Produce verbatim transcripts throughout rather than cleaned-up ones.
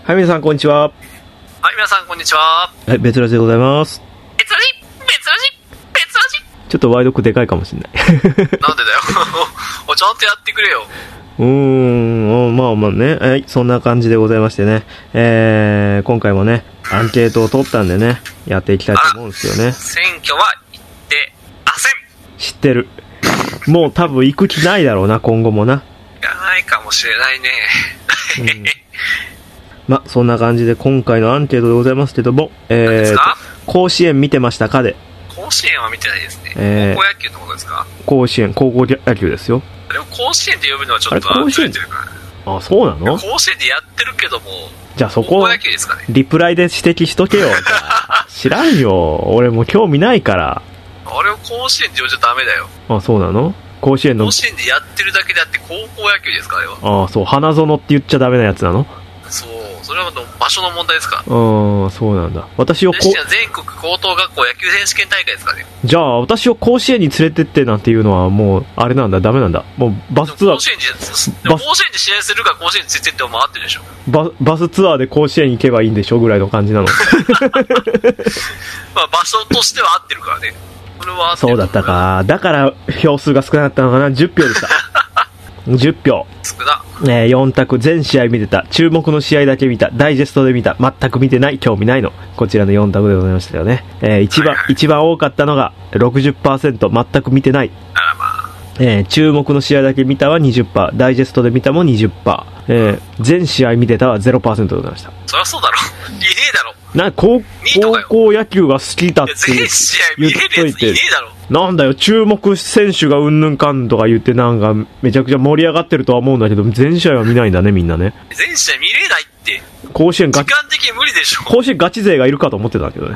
はい、皆さんこんにちは。 はい、皆さんこんにちは。 はい、別ラジでございます。 別ラジ別ラジ別ラジちょっとワイドクでかいかもしれない。 なんでだよ。おちゃんとやってくれよ。 うーん、まあまあね、はい、そんな感じでございましてね、えー、今回もね、アンケートを取ったんでね、やっていきたいと思うんですよね。 選挙は行ってません。 知ってる。もう多分行く気ないだろうな、今後もな。 行かないかもしれないね。 うん、まあそんな感じで今回のアンケートでございますけども、えー、甲子園見てましたかで。 甲子園は見てないですね。 えー、 高校野球のことですか？ 甲子園、高校野球ですよ。 でも甲子園で呼ぶのはちょっとずれてるから。 あ、そうなの？ 甲子園でやってるけども、 じゃあそこ、 高校野球ですかね。 リプライで指摘しとけよ。知らんよ。俺もう興味ないから。 あれを甲子園で呼んじゃダメだよ。 あ、そうなの？甲子園の。 甲子園でやってるだけであって高校野球ですか、あれは。 ああ、そう、花園って言っちゃダメなやつなの？ そう、それは場所の問題ですか。 ああ、そうなんだ。私をこ全国高等学校野球選手権大会ですかね。 じゃあ私を甲子園に連れてってなんていうのはもうあれなんだ、ダメなんだ。もうバスツアー。甲子園で甲子園で試合するから甲子園に連れてっても回ってるでしょ。バ, バスツアーで甲子園行けばいいんでしょぐらいの感じなの。 まあ場所としては合ってるからね。これは合ってる。 そうだったか。だから票数が少なかったのかな。じゅっぴょうでした。じゅっぴょう。 少な。 えー、よん択、全試合見てた、注目の試合だけ見た、ダイジェストで見た、全く見てない、興味ないの。こちらのよん択でございましたよね。えー、一番、はいはい、一番多かったのが ろくじゅっパーセント、全く見てない。 あらまあ。 えー、注目の試合だけ見たは にじゅっパーセント、ダイジェストで見たも にじゅっパーセント、えー、全試合見てたは ゼロパーセント でございました。 そりゃそうだろ。いねえだろ。 な、高校野球が好きだって全試合見れるやついねえだろ。 なんだよ、注目選手がうんぬんかんとか言ってなんかめちゃくちゃ盛り上がってるとは思うんだけど、全試合は見ないんだね、みんなね。 全試合見れないって。 甲子園ガチ、 時間的に無理でしょ。 甲子園ガチ勢がいるかと思ってたけどね。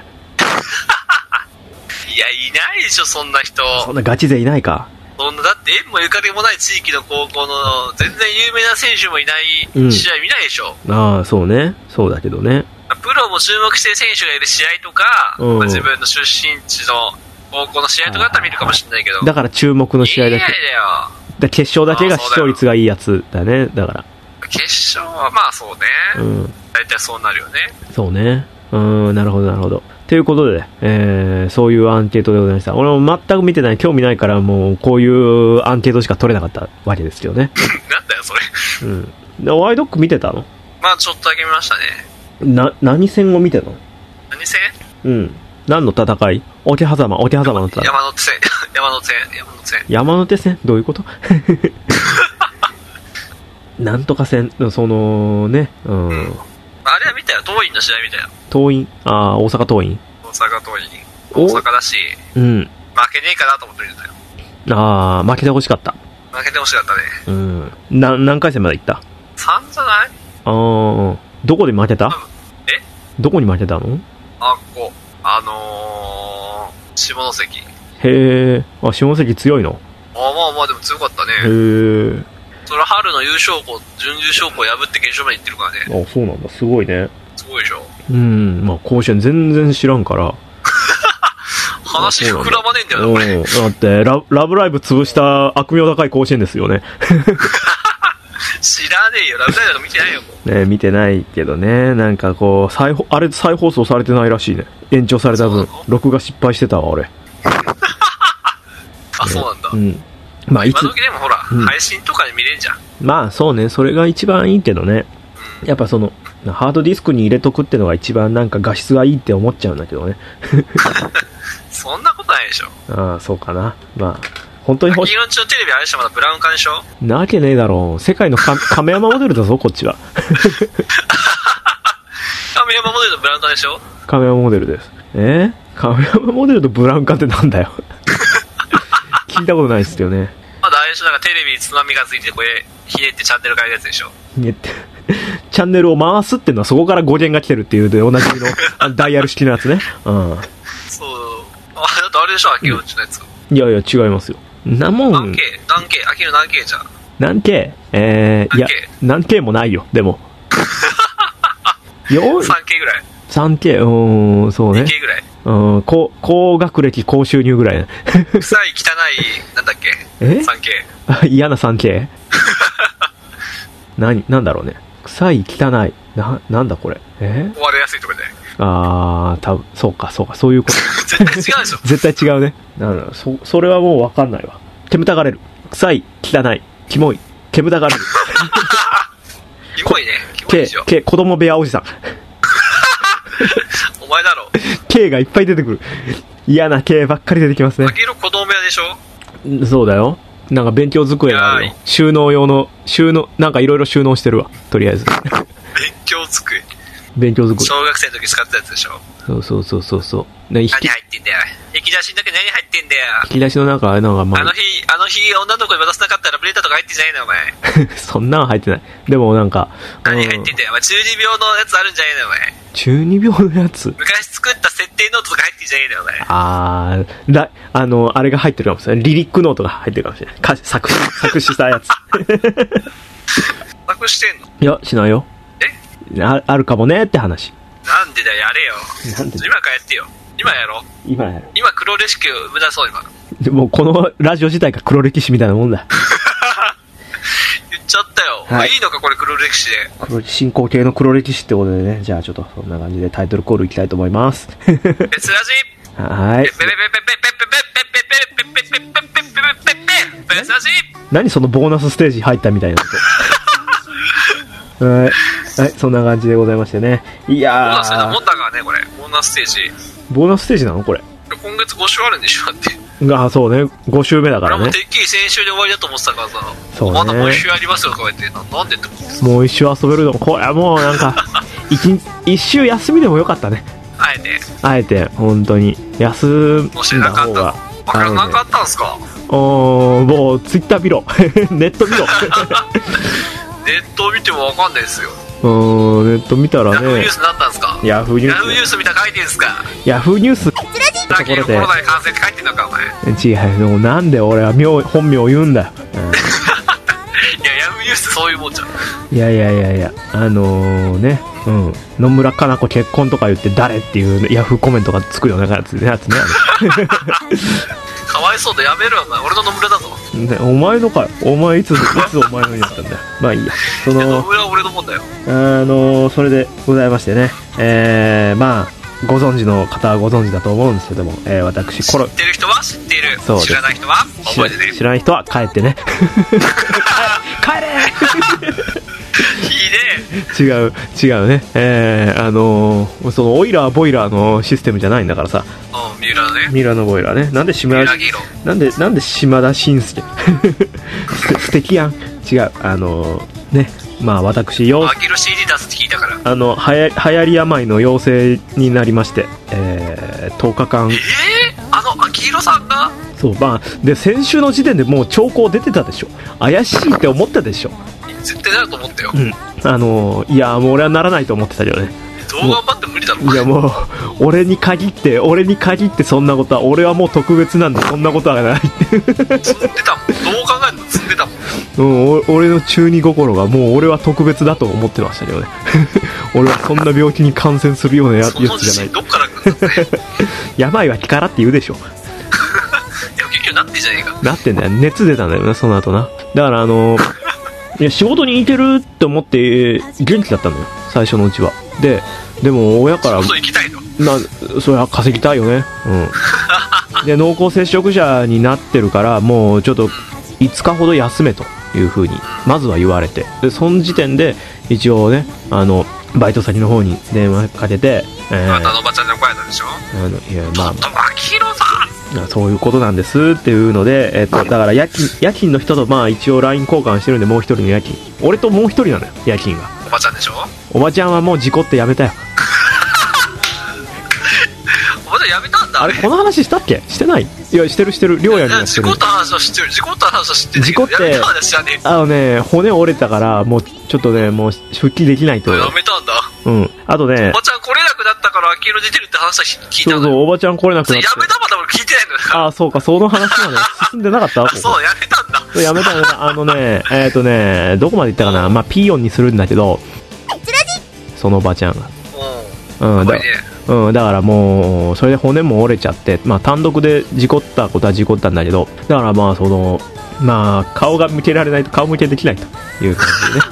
いや、いないでしょ、そんな人。 そんなガチ勢いないか。 そんな、だって縁もゆかりもない地域の高校の全然有名な選手もいない試合見ないでしょ。 うん、ああ、そうね。そうだけどね。 プロも注目してる選手がいる試合とか、うん、自分の出身地の高校の試合とかだったら見るかもしれないけど。 だから注目の試合だけ。いやいやよ。だ決勝だけが視聴率がいいやつだね。だから。 決勝はまあそうね。うん。大体そうなるよね。 そうね。うーん、なるほどなるほど。ということで、えー、そういうアンケートでございました。俺も全く見てない、興味ないから、もうこういうアンケートしか取れなかったわけですよね。 なんだよそれ。 うん。でワイドック見てたの？ まあちょっとだけ見ましたね。 な、何戦を見てたの？ 何戦？ うん。何の戦い？桶狭間、桶狭間の戦い。 山手線、山手線、山手線。 山手線？どういうこと？なんとか線、そのね、うん。うん、 あれは見たよ、桐蔭の試合見たよ。 桐蔭？ああ、大阪桐蔭。 大阪桐蔭。大阪だし、 うん。 負けねえかなと思ってるんだよ。 ああ、負けてほしかった。 負けてほしかったね。 うん。な、何回戦まで行った？ さんじゃない？ ああ、どこで負けた？ え？ どこに負けたの？ あ、ここ。あのー、下関。 へえ、あ、下関強いの？ あ、まあまあでも強かったね。 へえ。 それは春の優勝校、準優勝校破って決勝まで行ってるからね。 あ、そうなんだ、すごいね。 すごいでしょ。 うん、まあ甲子園全然知らんから。 話膨らまねえんだよな、これ。 だってラ、ラブライブ潰した悪名高い甲子園ですよね。 知らねえよ、ラブライブなんか見てないよ。 ね、見てないけどね、なんかこう、再あれ再放送されてないらしいね。延長された分、録画失敗してたわ、俺。 あ、そうなんだ。 うん。まあ、いつ今時でもほら、うん、配信とかで見れんじゃん。 まあ、そうね、それが一番いいけどね。うん、やっぱその、ハードディスクに入れとくってのが一番なんか画質がいいって思っちゃうんだけどね。 そんなことないでしょ。 ああ、そうかな。まあ、本当に欲しい。 黄色んちのテレビあれでしょ、まだブラウン管でしょ。 なわけねえだろう。世界のか亀山モデルだぞ、こっちは。 亀山モデルとブラウン管でしょ。 亀山モデルです。えー、亀山モデルとブラウン管ってなんだよ。聞いたことないですよね。 まだあれでしょ、なんかテレビにつまみがついてこれひねってチャンネル変えるやつでしょ。 ひねってチャンネルを回すっていうのはそこから語源が来てるっていうでおなじみのダイヤル式のやつね。うん。 そう。あ、だってあれでしょ、秋のうちのやつ。 いやいや違いますよ。なもん。 何 K？ 何 K？ 秋の何 K じゃん。 何 K？ えー、いや、何 K もないよ、でも。よさんケー ぐらい。 さんケー、うーん、そうね。 にケー ぐらい。 うん、高、高学歴、高収入ぐらい。 臭い、汚い、なんだっけ？ えさんケー？嫌な さんケー？ 何、なんだろうね。 臭い、汚い。な、なんだこれ。え壊れやすいとかで。 あー、多分そうか、そうか、そういうこと。 絶対違うでしょ。 絶対違うね。なんだろう、そ、それはもうわかんないわ。煙たがれる。臭い、汚い、キモい、煙たがれる。 キモいね。キモいでしょ。 K、K、子供部屋おじさん。 お前だろ。 K がいっぱい出てくる。嫌な K ばっかり出てきますね。 あきろ子供部屋でしょ。 そうだよ。なんか勉強机があるよ。収納用の、収納、なんかいろいろ収納してるわ。とりあえず。 勉強机。 勉強机。 小学生の時使ったやつでしょ。 そうそうそうそうそう。 何入ってんだよ。引き出しの中に何入ってんだよ。 引き出しの中、なんかまあ。 あの日、あの日女の子に渡せなかったらブレーターとか入ってんじゃねえのお前。 そんなの入ってない。でもなんか。 何入ってんだよ。お前中二病のやつあるんじゃねえのお前。 中二病のやつ昔作った設定ノートとか入ってんじゃねえのお前。 あー、だ、あの、あれが入ってるかもしれない。リリックノートが入ってるかもしれない。歌詞、作詞、作詞したやつ。 作してんの？ いや、しないよ。 え？ あ、あるかもねって話。 なんでだよ、やれよ。 なんで今からやってよ。今やろう。 今やる。 今黒レシピを生み出そう、今。 でもこのラジオ自体が黒歴史みたいなもんだ。 言っちゃったよ。はい、いいのか、これ黒歴史で。 黒進行形の黒歴史ってことでね。じゃあちょっとそんな感じでタイトルコールいきたいと思います。 別ラジはい。別ラジ何そのボーナスステージ入ったみたいなこと。はい。はい、そんな感じでございましてね。いやー。ボーナスなもんだからね、これ。ボーナスステージ。ボーナスステージなのこれ。 今月ご週あるんでしょだって。 あ、そうね。ご週目だからね。 俺もてっきり先週で終わりだと思ってたからさ。そうね。まだもう一週ありますよとか言って、なんでって思ってもう一週遊べるの。これはもうなんか、一、一週休みでもよかったね。 あえて。 あえて、本当に。休んだ方が。 わからなかったんすか？ おー、もうツイッター見ろ。ネット見ろ。 ネット見てもわかんないですよ。 うーん、ネット見たらね。 ヤフーニュースになったんすか？ ヤフーニュース。 ヤフーニュース見たら書いてんすか？ ヤフーニュース。ところで。コロナに感染って書いてんのか、お前。 違う、でもなんで俺は名本名を言うんだよ。うん、いや、 ヤフーニュースってそういうもんじゃん。 いやいやいやいや、あのー、ね、うん。野村かな子結婚とか言って誰っていうヤフーコメントがつくようなやつね。やつねかわいそうだ、やめろよ、お前。俺の野村だぞ。 ね、お前のかよ。お前いつ、いつお前のになったんだよ。まあいいや。その、 野村は俺のもんだよ。 あのー、それでございましてね。えー、まあ、ご存知の方はご存知だと思うんですけども、えー、私、 コロ、知ってる人は知っている。そう知らない人は覚えてね。 知らない人は帰ってね。帰れ違う、違うね。えー、あのー、その、オイラー、ボイラーのシステムじゃないんだからさ。 うん、ミュラーね。 ミュラーのボイラーね。なんで島田、なんで、なんで島田紳介素敵やん。違う、あのー、ね。まあ私よアキロ シーディー 出すって聞いたからあのはや流行り病の陽性になりまして、えー、とおかかんえー、あのアキロさんがそうまあで先週の時点でもう兆候出てたでしょ怪しいって思ったでしょ絶対なると思ったよ、 うん、あのいやもう俺はならないと思ってたけどねどう頑張っても無理だろいやもう俺に限って俺に限ってそんなことは俺はもう特別なんでそんなことはない積んでたもんどう考えても積んでたもんうん、俺の中二心がもう俺は特別だと思ってましたけどね俺はそんな病気に感染するようなやつじゃないどっから来るんだね病は気からって言うでしょいや結局なってんじゃねえかなってんだよ熱出たんだよなその後なだからあのいや仕事に行けるって思って元気だったのよ最初のうちはででも親から仕事行きたいのなそれは稼ぎたいよねうんで濃厚接触者になってるからもうちょっといつかほど休めという風にまずは言われてでその時点で一応ねあのバイト先の方に電話かけて、 えー、あのおばちゃんに怒られたでしょあのいやまあちょっとマキロさんそういうことなんですっていうので、えっと、だから夜勤夜勤の人とまあ一応 ライン 交換してるんでもう一人の夜勤俺ともう一人なのよ夜勤がおばちゃんでしょおばちゃんはもう事故ってやめたよおばちゃんやめたんだあれこの話したっけしてないいやしてるしてる両親にはしてる事故った話は知ってる事故った話は知ってる事故ってあのね骨折れたからもうちょっとねもう復帰できないとやめたんだうんあとねおばちゃん来れなくなったから黄色出てるって話は聞いたのそうそうおばちゃん来れなくなってやめたまだ俺聞いてないのよああそうかその話はね進んでなかったそうやめたんだやめたやめたあのねえっ、ー、とねどこまで行ったかなまあピーヨンにするんだけどそのおばちゃんがうんだうん、だからもうそれで骨も折れちゃって、まあ、単独で事故ったことは事故ったんだけどだからまあそのまあ顔が向けられないと顔向けできないという感じでね、うん、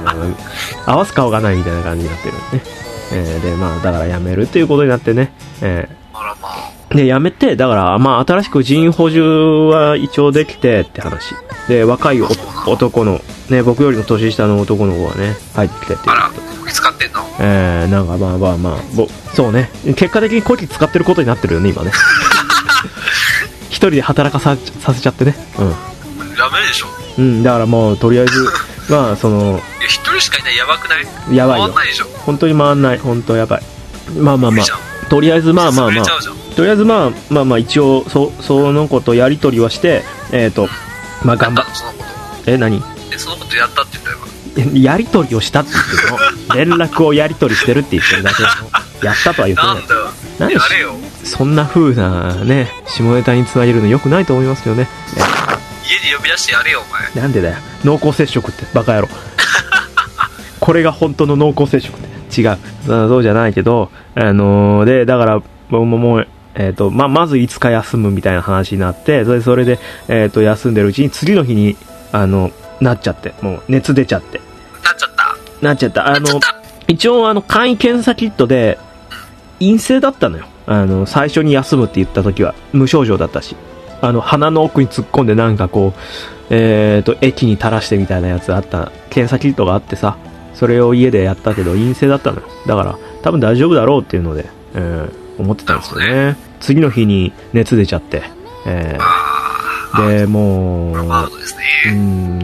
合わす顔がないみたいな感じになってるね。えー、で、まあ、だから辞めるっていうことになってね。えー、あらまあ。で、辞めて、だから、まあ、新しく人員補充は一応できてって話。で、若い男の、ね、僕よりも年下の男の子がね、入ってきてっていう。 あら、こき使ってんの？ えー、なんかまあまあまあ、ぼそうね。結果的にこき使ってることになってるよね、今ね。一人で働かさ、させちゃってね。うん。 ダメでしょ。 うん、だからもう、とりあえず、まあ、その、 一人しかいないやばくない？ やばいよ。 回んないでしょ。 本当に回んない。本当やばい。まあまあまあ。とりあえずまあまあまあ。とりあえずまあまあまあ一応、そ、その子とやりとりはして、えっと、まあ頑張っそのこと。 え、何？ え、そのことやったって言ったよ。 やりとりをしたって言っての。連絡をやりとりしてるって言ってるだけの。やったとは言ってない。 なんだよ。 何やれよ。 そんな風なね、下ネタにつなげるの良くないと思いますけどね。 家で呼び出してやれよ、お前。 なんでだよ。濃厚接触ってバカ野郎。これが本当の濃厚接触って違う。そうじゃないけど、あのー、で、だから僕ももう、えっと、まあ、まずいつか休むみたいな話になって、それ、それで、えっと、休んでるうちに次の日に、あの、なっちゃって、もう熱出ちゃって。 なっちゃった。 なっちゃった。あの、一応あの、簡易検査キットで、陰性だったのよ。あの、最初に休むって言った時は、無症状だったし。あの、鼻の奥に突っ込んでなんかこう、えっと、液に垂らしてみたいなやつあった、検査キットがあってさ、それを家でやったけど陰性だったのよ。だから、多分大丈夫だろうっていうので、えー、思ってたんですよね。次の日に熱出ちゃって、えー、で、もう、うん、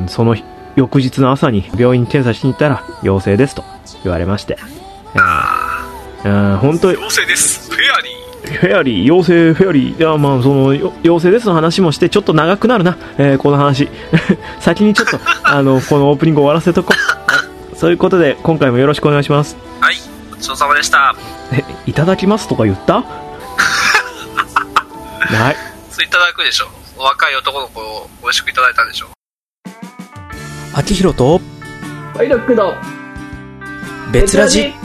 その翌日の朝に病院に検査しに行ったら、陽性ですと言われまして。えー、本当に。 陽性です。フェアリー。 フェアリー、陽性、フェアリー。いや、まあ、その、陽性ですの話もして、ちょっと長くなるな、えー、この話。先にちょっと、あの、このオープニング終わらせとこう。そういうことで、今回もよろしくお願いします。 はい、ごちそうさまでした。 え、いただきますとか言ったない。 そういただくでしょ。若い男の子を美味しくいただいたんでしょ。 秋広と、 ワイロックの、 別ラジ。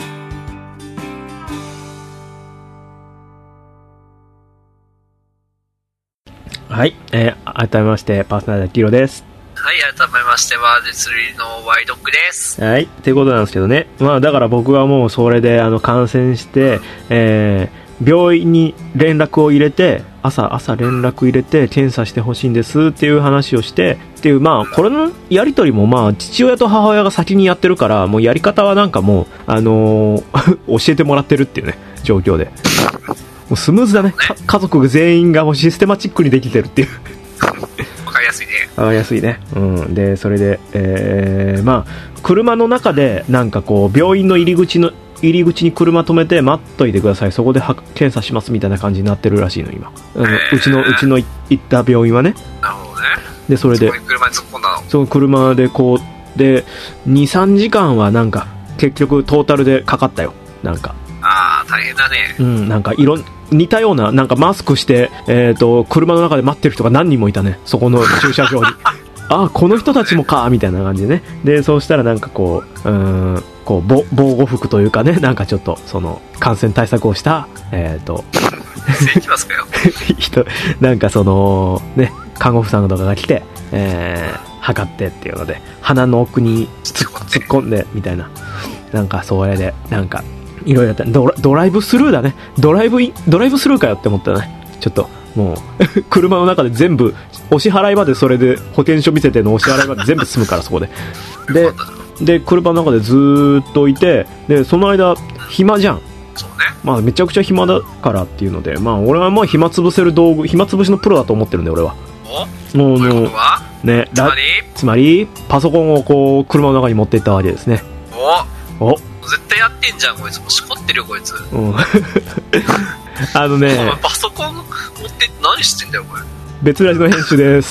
はい、えー、改めましてパーソナリティのキロです。 はい、改めましてはデスリーのワイドックです。 はい、ということなんですけどね、まあだから僕はもうそれであの感染して、えー、病院に連絡を入れて、朝朝連絡入れて検査してほしいんですっていう話をしてっていう、まあこれのやり取りもまあ父親と母親が先にやってるから、もうやり方はなんかもうあのー、教えてもらってるっていうね状況で。もうスムーズだね。家族全員がもうシステマチックにできてるっていうわかりやすいね。 わかりやすいね。うん。で、それで、えー、まあ、車の中で、なんかこう、病院の入り口の、入り口に車止めて待っといてください。そこで検査しますみたいな感じになってるらしいの、今。あの、うちの、うちの行った病院はね。 なるほどね。 で、それで、 そこに車に突っ込んだの。 その車でこう、で、に、さんじかんはなんか、結局トータルでかかったよ。なんか。 あー、大変だね。 うん、なんかいろん、似たような、なんかマスクして、えっと、車の中で待ってる人が何人もいたね。そこの駐車場に。あ、この人たちもか、みたいな感じでね。で、そうしたらなんかこう、うーん、こう、防護服というかね、なんかちょっと、その、感染対策をした、えっと、 行きますかよ。 人、なんかその、ね、看護婦さんとかが来て、えー、測ってっていうので、鼻の奥に突っ込んで、みたいな。なんか、それで、なんか、いろいろやったドラ。ドライブスルーだね。ドライブイン、ドライブスルーかよって思ったね。ちょっと、もう、車の中で全部、お支払いまでそれで、保険証見せてのお支払いまで全部済むから、そこで。で、で、車の中でずーっといて、で、その間、暇じゃん。 そうね。 まあ、めちゃくちゃ暇だからっていうので、まあ、俺はまあ、暇つぶせる道具、暇つぶしのプロだと思ってるんで、俺は。 おもう、 ということはね、 つまりつまり、パソコンをこう、車の中に持っていったわけですね。 おお絶対やってんじゃん、こいつ。もうしこってるよ、こいつ。 うん。あのね、 お前パソコン持って何してんだよ、これ。 別ラジの編集です。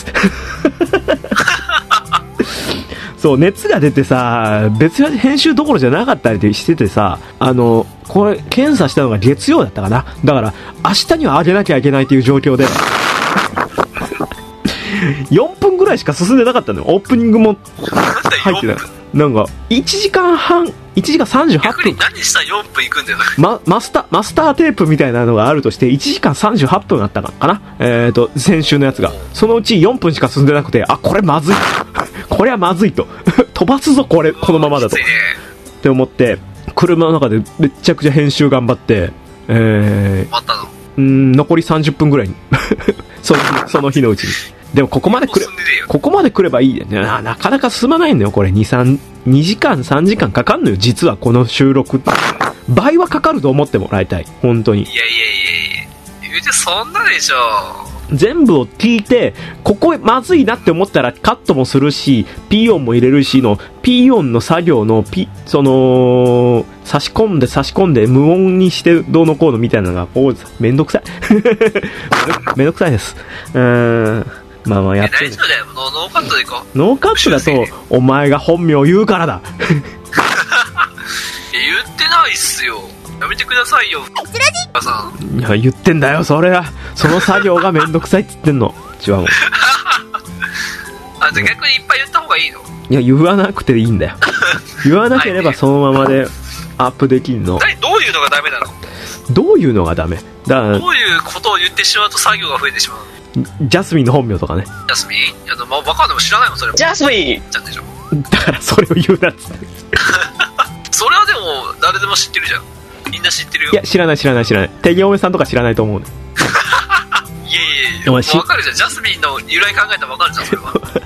そう、熱が出てさ、別ラジ編集どころじゃなかったりしててさ、あの、これ、検査したのが月曜だったかな。だから、明日には上げなきゃいけないという状況で、よんぷんぐらいしか進んでなかったのよ。オープニングも入ってた。なんか、いちじかんはん、いちじかんさんじゅうはっぷん。 逆に何したらよんぷんいくんだよ。 ま、マスター、マスターテープみたいなのがあるとして、いちじかんさんじゅうはっぷんあったかなえっと、先週のやつが。そのうちよんぷんしか進んでなくて、あ、これまずい。ここれはまずいと飛ばすぞこれこのままだと、ね、って思って車の中でめっちゃくちゃ編集頑張って、えー、 終わったの？ うーん残りさんじゅっぷんぐらいにその日その日のうちに。でもここまで来れここまで来ればいいよね。なかなか進まないんだよこれ。に、さん、にじかんさんじかんかかんのよ実はこの収録。倍はかかると思ってもらいたい本当に。 いやいやいやいや言うてそんなでしょ。 全部を聞いてここまずいなって思ったらカットもするし ピー 音も入れるしの ピー 音の作業のピその差し込んで差し込んで無音にしてどうのこうのみたいなのがこうめんどくさいめんどくさいです。うーんまあまあやってる。 大丈夫だよ。ノーカットでいこう。 ノーカットだとお前が本名を言うからだ言ってないっすよ。やめてくださいよ。さんいや言ってんだよそれは。その作業がめんどくさいって言ってんの違うもんあ、じゃあ逆にいっぱい言った方がいいの？ いや言わなくていいんだよ言わなければそのままでアップできるの。 何どういうのがダメなの？ どういうのがダメだからどういうことを言ってしまうと作業が増えてしまうの？ ジャスミンの本名とかね。 ジャスミン？いやでも分かんないもん知らないもんそれも。 ジャスミンちゃんでしょ。 だからそれを言うなっつってそれはでも誰でも知ってるじゃん。みんな知ってるよ。 いや知らない知らない知らない。テゲオメさんとか知らないと思うね。 いやいやいや分かるじゃん。ジャスミンの由来考えたら分かるじゃんそれ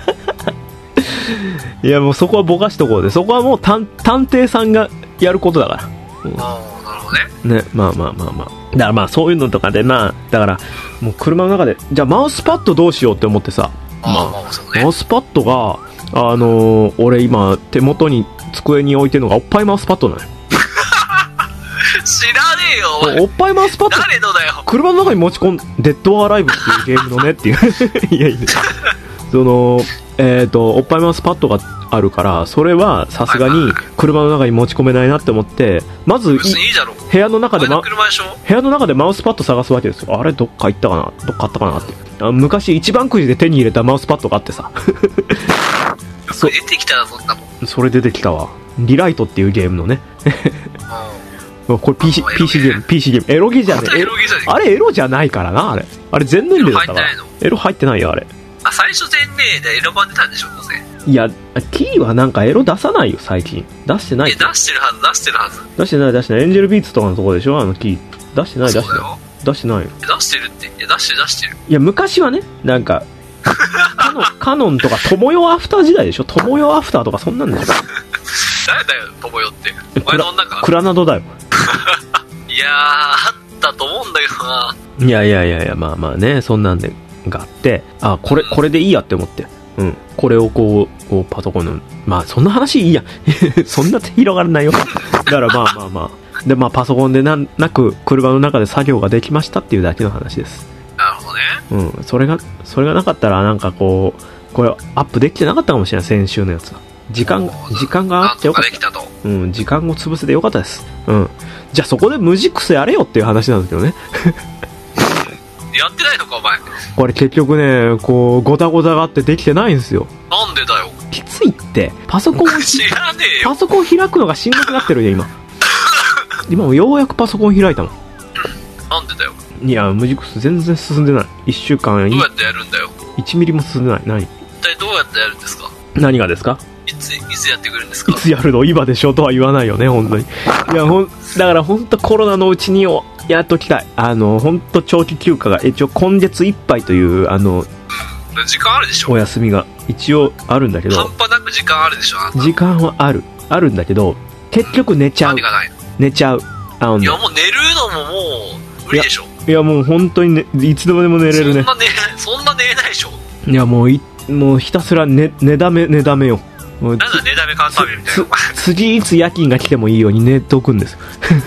はいやもうそこはぼかしとこうで。そこはもう探偵さんがやることだから、 うん、ああなるほどね。 ねまあまあまあまあだからまあそういうのとかでまあだからもう車の中でじゃあマウスパッドどうしようって思ってさ、 あ、まあまあそうね、 マウスパッドがあのー、俺今手元に机に置いてるのがおっぱいマウスパッドなのよ知らねえよお前。 おっぱいマウスパッド誰のだよ。 車の中に持ち込んデッドアライブっていうゲームのねっていういやいやそのえっ、ー、とおっぱいマウスパッドがあるからそれはさすがに車の中に持ち込めないなって思ってまずい部屋の中で、ま、部屋の中でマウスパッド探すわけですよ。あれどっか行ったかなどっかあったかなって。あ昔一番くじで手に入れたマウスパッドがあってさそ出てきたらそんなもん。 それ出てきたわ。リライトっていうゲームのねこれ ピーシー, ピーシーゲーム ピーシーゲームエロゲじゃねえ。あれエロじゃないからな。あれあれ全年齢だったからエロ入ってないよあれ。 あ最初全年齢でエロ版出たんでしょどうせ。 いやキーはなんかエロ出さないよ最近。出してない。 え出してるはず出してるはず。 出してない出してない。エンジェルビーツとかのとこでしょあのキー。出してない出してない出してないよ。 出してるって。いや出してる出してる。 いや昔はねなんかカノンカノンとか友よアフター時代でしょ。友よアフターとかそんなんでしょ誰だよ友よって。お前の女か。 クラナドだよいやーあったと思うんだけどな。 いやいやいやいやまあまあねそんなんでがあってあこれこれでいいやって思ってうんこれをこうこうパソコンのまあそんな話いいやそんな広がらないよだからまあまあまあでまあパソコンでなんなく車の中で作業ができましたっていうだけの話です。 なるほどね。うんそれがそれがなかったらなんかこうこれアップできてなかったかもしれない先週のやつは。時間時間があってよかった。うん時間を潰せてよかったです。うんじゃあそこで無軸やれよっていう話なんですけどねやってないのかお前。 これ結局ねこうゴタゴタがあってできてないんですよ。 なんでだよ。 きついってパソコン知らねえよ。 パソコン開くのがしんどくなってるよ今今もようやくパソコン開いたもん。 なんでだよ。 いや無軸全然進んでない。いっしゅうかんどうやってやるんだよ。 いちミリも進んでない。何一体どうやってやるんですか。 何がですか。 いついつやってくるんですか。 いつやるの今でしょとは言わないよね本当に。いやほんだから本当コロナのうちにやっときたい。あの本当長期休暇が一応今月いっぱいというあの時間あるでしょ。 お休みが一応あるんだけど半端なく時間あるでしょ。 時間はあるあるんだけど結局寝ちゃう。 何がないの。 寝ちゃう。あの、ね、 いやもう寝るのももう無理でしょ。 いやもう本当に、ね、いつでもでも寝れるね。 そんな寝そんな寝れないでしょ。 いやもういもうひたすら寝寝だめ寝だめよ。 なんだ寝だめカンタビみたいな。 次いつ夜勤が来てもいいように寝ておくんです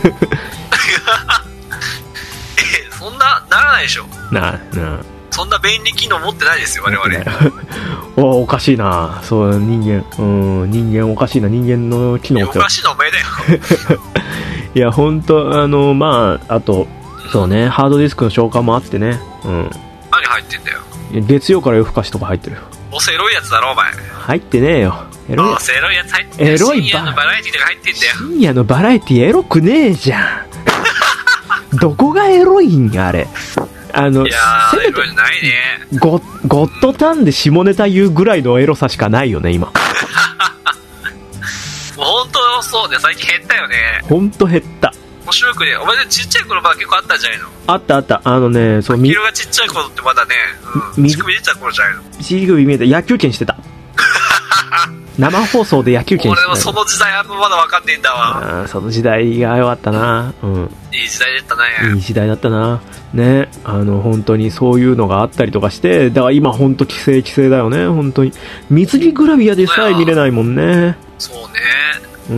えそんなならないでしょ。 なあなあそんな便利機能持ってないですよ我々 おおかしいな。そう人間うん人間おかしいな。人間の機能っておかしいのお前だよいや本当あのまああとそうねハードディスクの消化もあってね。うん何入ってんだよ。 月曜から夜更かしとか入ってるよ。 どうせエロいやつだろお前。 入ってねえよ。エロいやつエロいやつ入ってんだよ。 エロい深夜のバラエティとか入ってんだよ。 深夜のバラエティエロくねえじゃんどこがエロいんやあれ。 あの、 いやー、エロいないね。 ゴ、ゴッドタンで下ネタ言うぐらいのエロさしかないよね、今。 もう本当そうね、最近減ったよね。 ほんと減った。 面白くね、お前でちっちゃい頃まだ結構あったんじゃないの？ あったあった。あのね、そう、 み。色がちっちゃい頃ってまだね、うん。乳首出た頃じゃないの？ 乳首見えて野球拳してた。生放送で野球拳してた。 俺でもその時代あんままだ分かんねえんだわ。 あ、その時代が良かったな。うん。 いい時代だったね。 いい時代だったな。ね、あの本当にそういうのがあったりとかして、だから今本当規制規制だよね、本当に。水着グラビアでさえ見れないもんね。 そうね。 うん。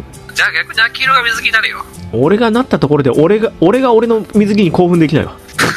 じゃあ逆に秋色が水着になるよ。 俺がなったところで俺が俺が俺の水着に興奮できないわ。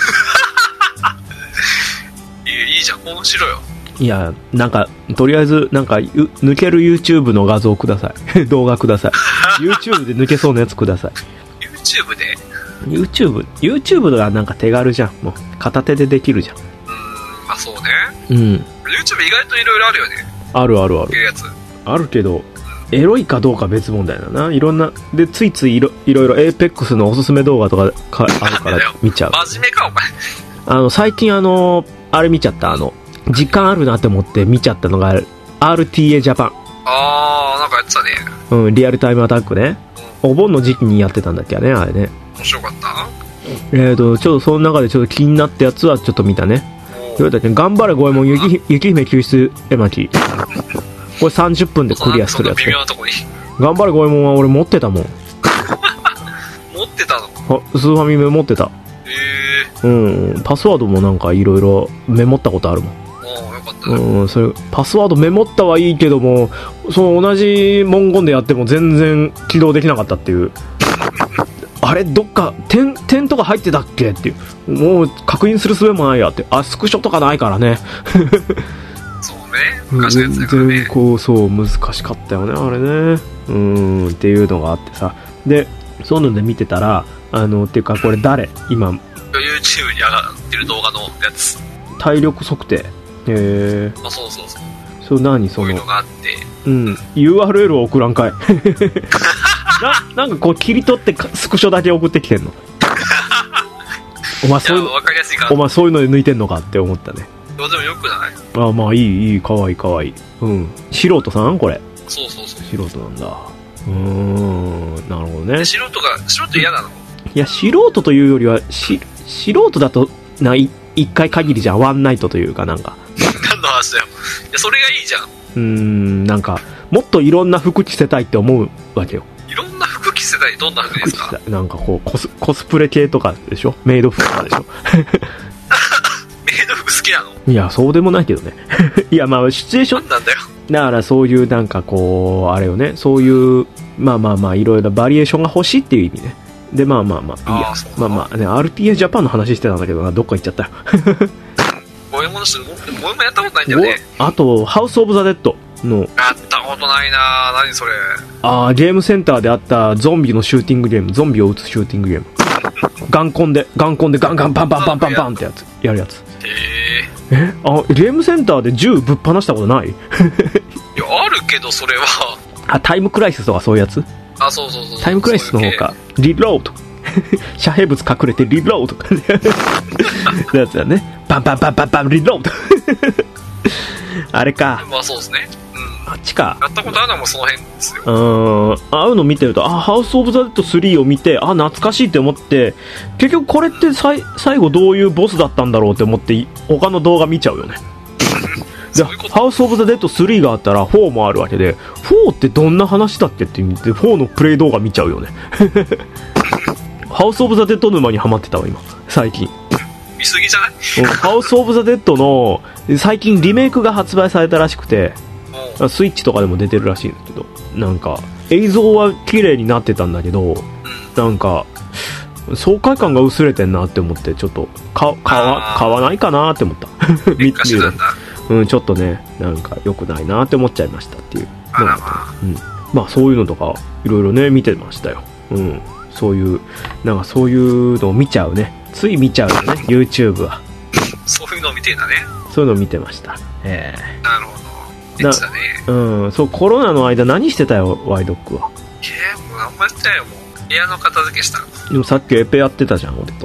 いい、いいじゃん、興奮しろよ。 いや、なんかとりあえずなんか抜ける YouTube の画像ください。動画ください。YouTube で抜けそうなやつください。 YouTube で YouTube YouTube がなんか手軽じゃん。もう片手でできるじゃん。うーん、 まあそうね。 うん。 YouTube 意外といろいろあるよね。 あるあるある。 いうやつあるけど、エロいかどうか別問題だな。いろんなでついついいろいろいろ エーペックス のおすすめ動画とかかあるから見ちゃう。 真面目かお前。 あの最近あのあれ見ちゃった。あの時間あるなって思って見ちゃったのが アールティーエー ジャパン。 あー、なんかやってたね。 うん、リアルタイムアタックね。うん、お盆の時期にやってたんだっけね、あれね。 面白かった。 えーとちょっとその中でちょっと気になったやつはちょっと見たね。それだけ頑張れ五右衛門雪雪姫救出絵巻。これさんじゅっぷんでクリアするやつ、ね。頑張れ五右衛門は俺持ってたもん。 持ってたの？ あ、スーファミメ持ってた。 へー。 うん、パスワードもなんかいろいろメモったことあるもん。 ああ、よかったね。 うん、それパスワードメモったはいいけども、その同じ文言でやっても全然起動できなかったっていう。あれどっか点点とか入ってたっけっていう、もう確認する術もないやって。あ、スクショとかないからね。 そうね、昔のやつだからね。 全然こうそう難しかったよねあれね。うーんっていうのがあってさ、でそういうので見てたら、あのっていうかこれ誰今 YouTube に上がってる動画のやつ、 体力測定。へえ。 あ、そうそうそう。 そう、何その、 こういうのがあって、 うん、ユーアールエル を送らんかい。な, なんかこう切り取ってスクショだけ送ってきてんの。お前そういうの、 分かりやすいかお前そういうので抜いてんのかって思ったね。 でもよくない？ あ、まあいいいい、かわいいかわいい。うん、素人さんこれ。 そうそうそう、 素人なんだ。うーん、なるほどね。 素人が素人嫌なの？ いや、素人というよりはし素人だとない一回限りじゃん。ワンナイトというかなんか。 何の話だよ。いや、それがいいじゃん。 うーん、なんかもっといろんな服着せたいって思うわけよ。 いろんな服着せたい。どんな服ですか？ なんかこうコス、コスプレ系とかでしょ、メイド服とかでしょ。 メイド服好きなの？ いや、そうでもないけどね。いや、まあシチュエーションなんだよ。 だからそういうなんかこうあれよね、そういうまあまあまあいろいろバリエーションが欲しいっていう意味ね。でまあまあまあいいや、まあまあね、 アールティーエー ジャパンの話してたんだけどな、どっか行っちゃったよ。 ゴエモンの人、ゴエモンやったことないんだよね。 あとハウスオブザデッドの、 やったことないな。何それ？ あー、ゲームセンターであったゾンビのシューティングゲーム、ゾンビを撃つシューティングゲーム。ガンコンでガンコンでガンガンパンパンパンパンパンってやつやるやつ。 えー、 えあ、ゲームセンターで銃ぶっ放したことない？いや、 あるけどそれは。 あ、タイムクライシスとかそういうやつ。 あ、そうそうそう、 タイムクライシスの方か。リロード。遮蔽物隠れてリロードとかやつだね。パンパンパンパンパンリロード。あれか。 まあそうですね。うん。 あっちか。 やったことあるのもその辺ですよ。 うーん。ああいうの見てると、あ、ハウスオブザデッドスリーを見て、あ、懐かしいって思って、結局これってさい最後どういうボスだったんだろうって思って他の動画見ちゃうよね。でハウスオブザデッドスリーがあったらフォーもあるわけで、フォーってどんな話だっけって言ってフォーのプレイ動画見ちゃうよね。ハウスオブザデッド沼にハマってたわ今最近。 見すぎじゃない？ ハウスオブザデッドの最近リメイクが発売されたらしくて、スイッチとかでも出てるらしいんだけど、なんか映像は綺麗になってたんだけど、なんか爽快感が薄れてんなって思って、ちょっと買わ買わないかなって思った。見てる。うん、ちょっとね、なんか良くないなって思っちゃいましたっていうのがあった。うん、まあそういうのとかいろいろね見てましたよ。うん、そういうなんかそういうのを見ちゃうね。つい見ちゃうよね、YouTube は。 そういうのを見てんだね。 そういうのを見てました。ええー。なるほど。言ってたね。 うん、そう、コロナの間何してたよ、ワイドックは。 ゲームあんまやってないよ、もう。部屋の片付けした。 でもさっきエペやってたじゃん、俺と。 エ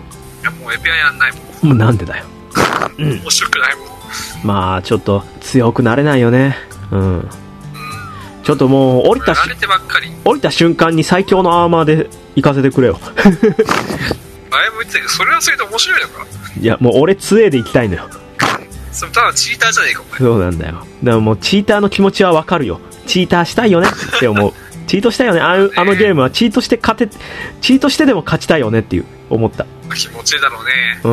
やもうエペアやんないもん。 もうなんでだよ。 うん、面白くないもん。 まあちょっと強くなれないよね。うん。うん、ちょっともう降りたし降りた瞬間に最強のアーマーで行かせてくれよ。 前も言ってたけど、それはそれで面白いのか。 いやもう俺 ツーエー で行きたいのよ。 それただチーターじゃねえかお前。 そうなんだよ。だからもうチーターの気持ちはわかるよ。チーターしたいよねって思う。チートしたいよね。あの、あのゲームはチートして勝て、チートしてでも勝ちたいよねっていう思った。 気持ちいいだろうね。 うん、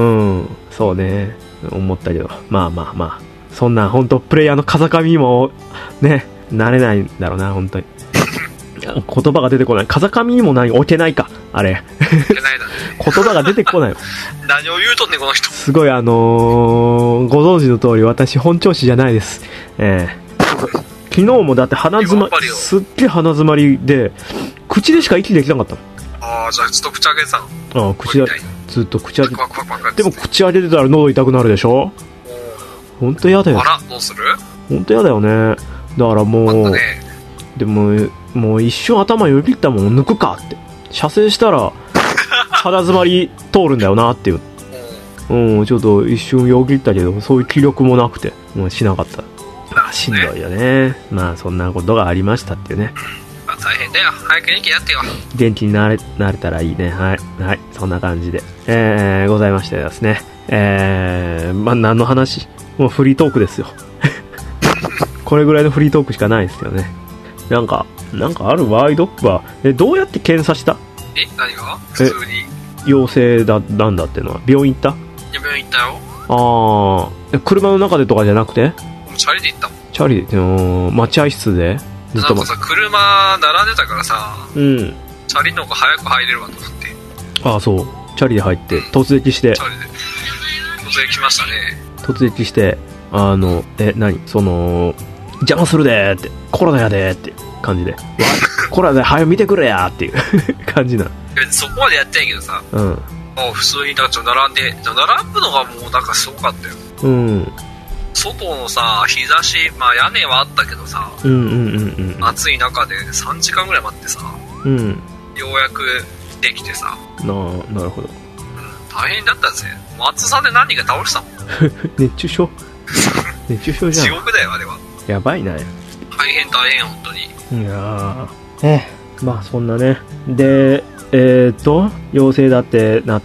そうね。思ったけど、まあまあまあ、そんな本当プレイヤーの風上もね、なれないんだろうな本当に。言葉が出てこない。風上にも何置けないかあれ。 置けないだね。 言葉が出てこない。 何を言うとんねんこの人。 すごいあのー、ご存知の通り私本調子じゃないです。えー、昨日もだって鼻詰まりすっげえ鼻詰まりで口でしか息できなかったの。 ああじゃあずっと口開けてたの。 ああ口でずっと口開けて。でも口開けてたら喉痛くなるでしょ。本当やだよ。 あらどうする。 本当やだよね。だからもう、ね、でももう一瞬頭よぎったもん抜くかって射精したら鼻詰まり通るんだよなっていう。うん、ちょっと一瞬よぎったけどそういう気力もなくてもうしなかった。まあしんどいよね。まあそんなことがありましたっていうね。 まあ大変だよ。早く元気になってよ。 元気になれ、なれたらいいね。はいはい、そんな感じで、えー、ございましてですね。えー、まあ何の話、もうフリートークですよ。これぐらいのフリートークしかないですけどね。なんかなんかあるワイドックはえどうやって検査した？ え何が？普通に陽性だなんだってのは病院行った？ いや病院行ったよ。 ああ車の中でとかじゃなくて？ チャリで行ったもん。 チャリで、うん、待合室でずっと。なんかさ車並んでたからさ、 うん、 チャリの方が早く入れるわと思って。 ああそうチャリで入って突撃して。 チャリで突撃しましたね。 突撃してあのえ何その邪魔するでーってコロナやでーって感じでコロナで早く見てくれやーっていう感じなの。 そこまでやってないけどさ、うん、もう普通にだから並んで並ぶのがもうなんかすごかったよ。 うん。 外のさ日差し、まあ屋根はあったけどさ、 うんうんうんうん、 暑い中でさんじかんぐらい待ってさ、 うん、 ようやくできてさ。 ななるほど、うん、 大変だったんですね。暑さで何人か倒したもん。 熱中症熱中症じゃん。 地獄だよあれは。 やばいな。 大変大変本当に。 いやーえまあそんなねでえー、っと陽性だってなって、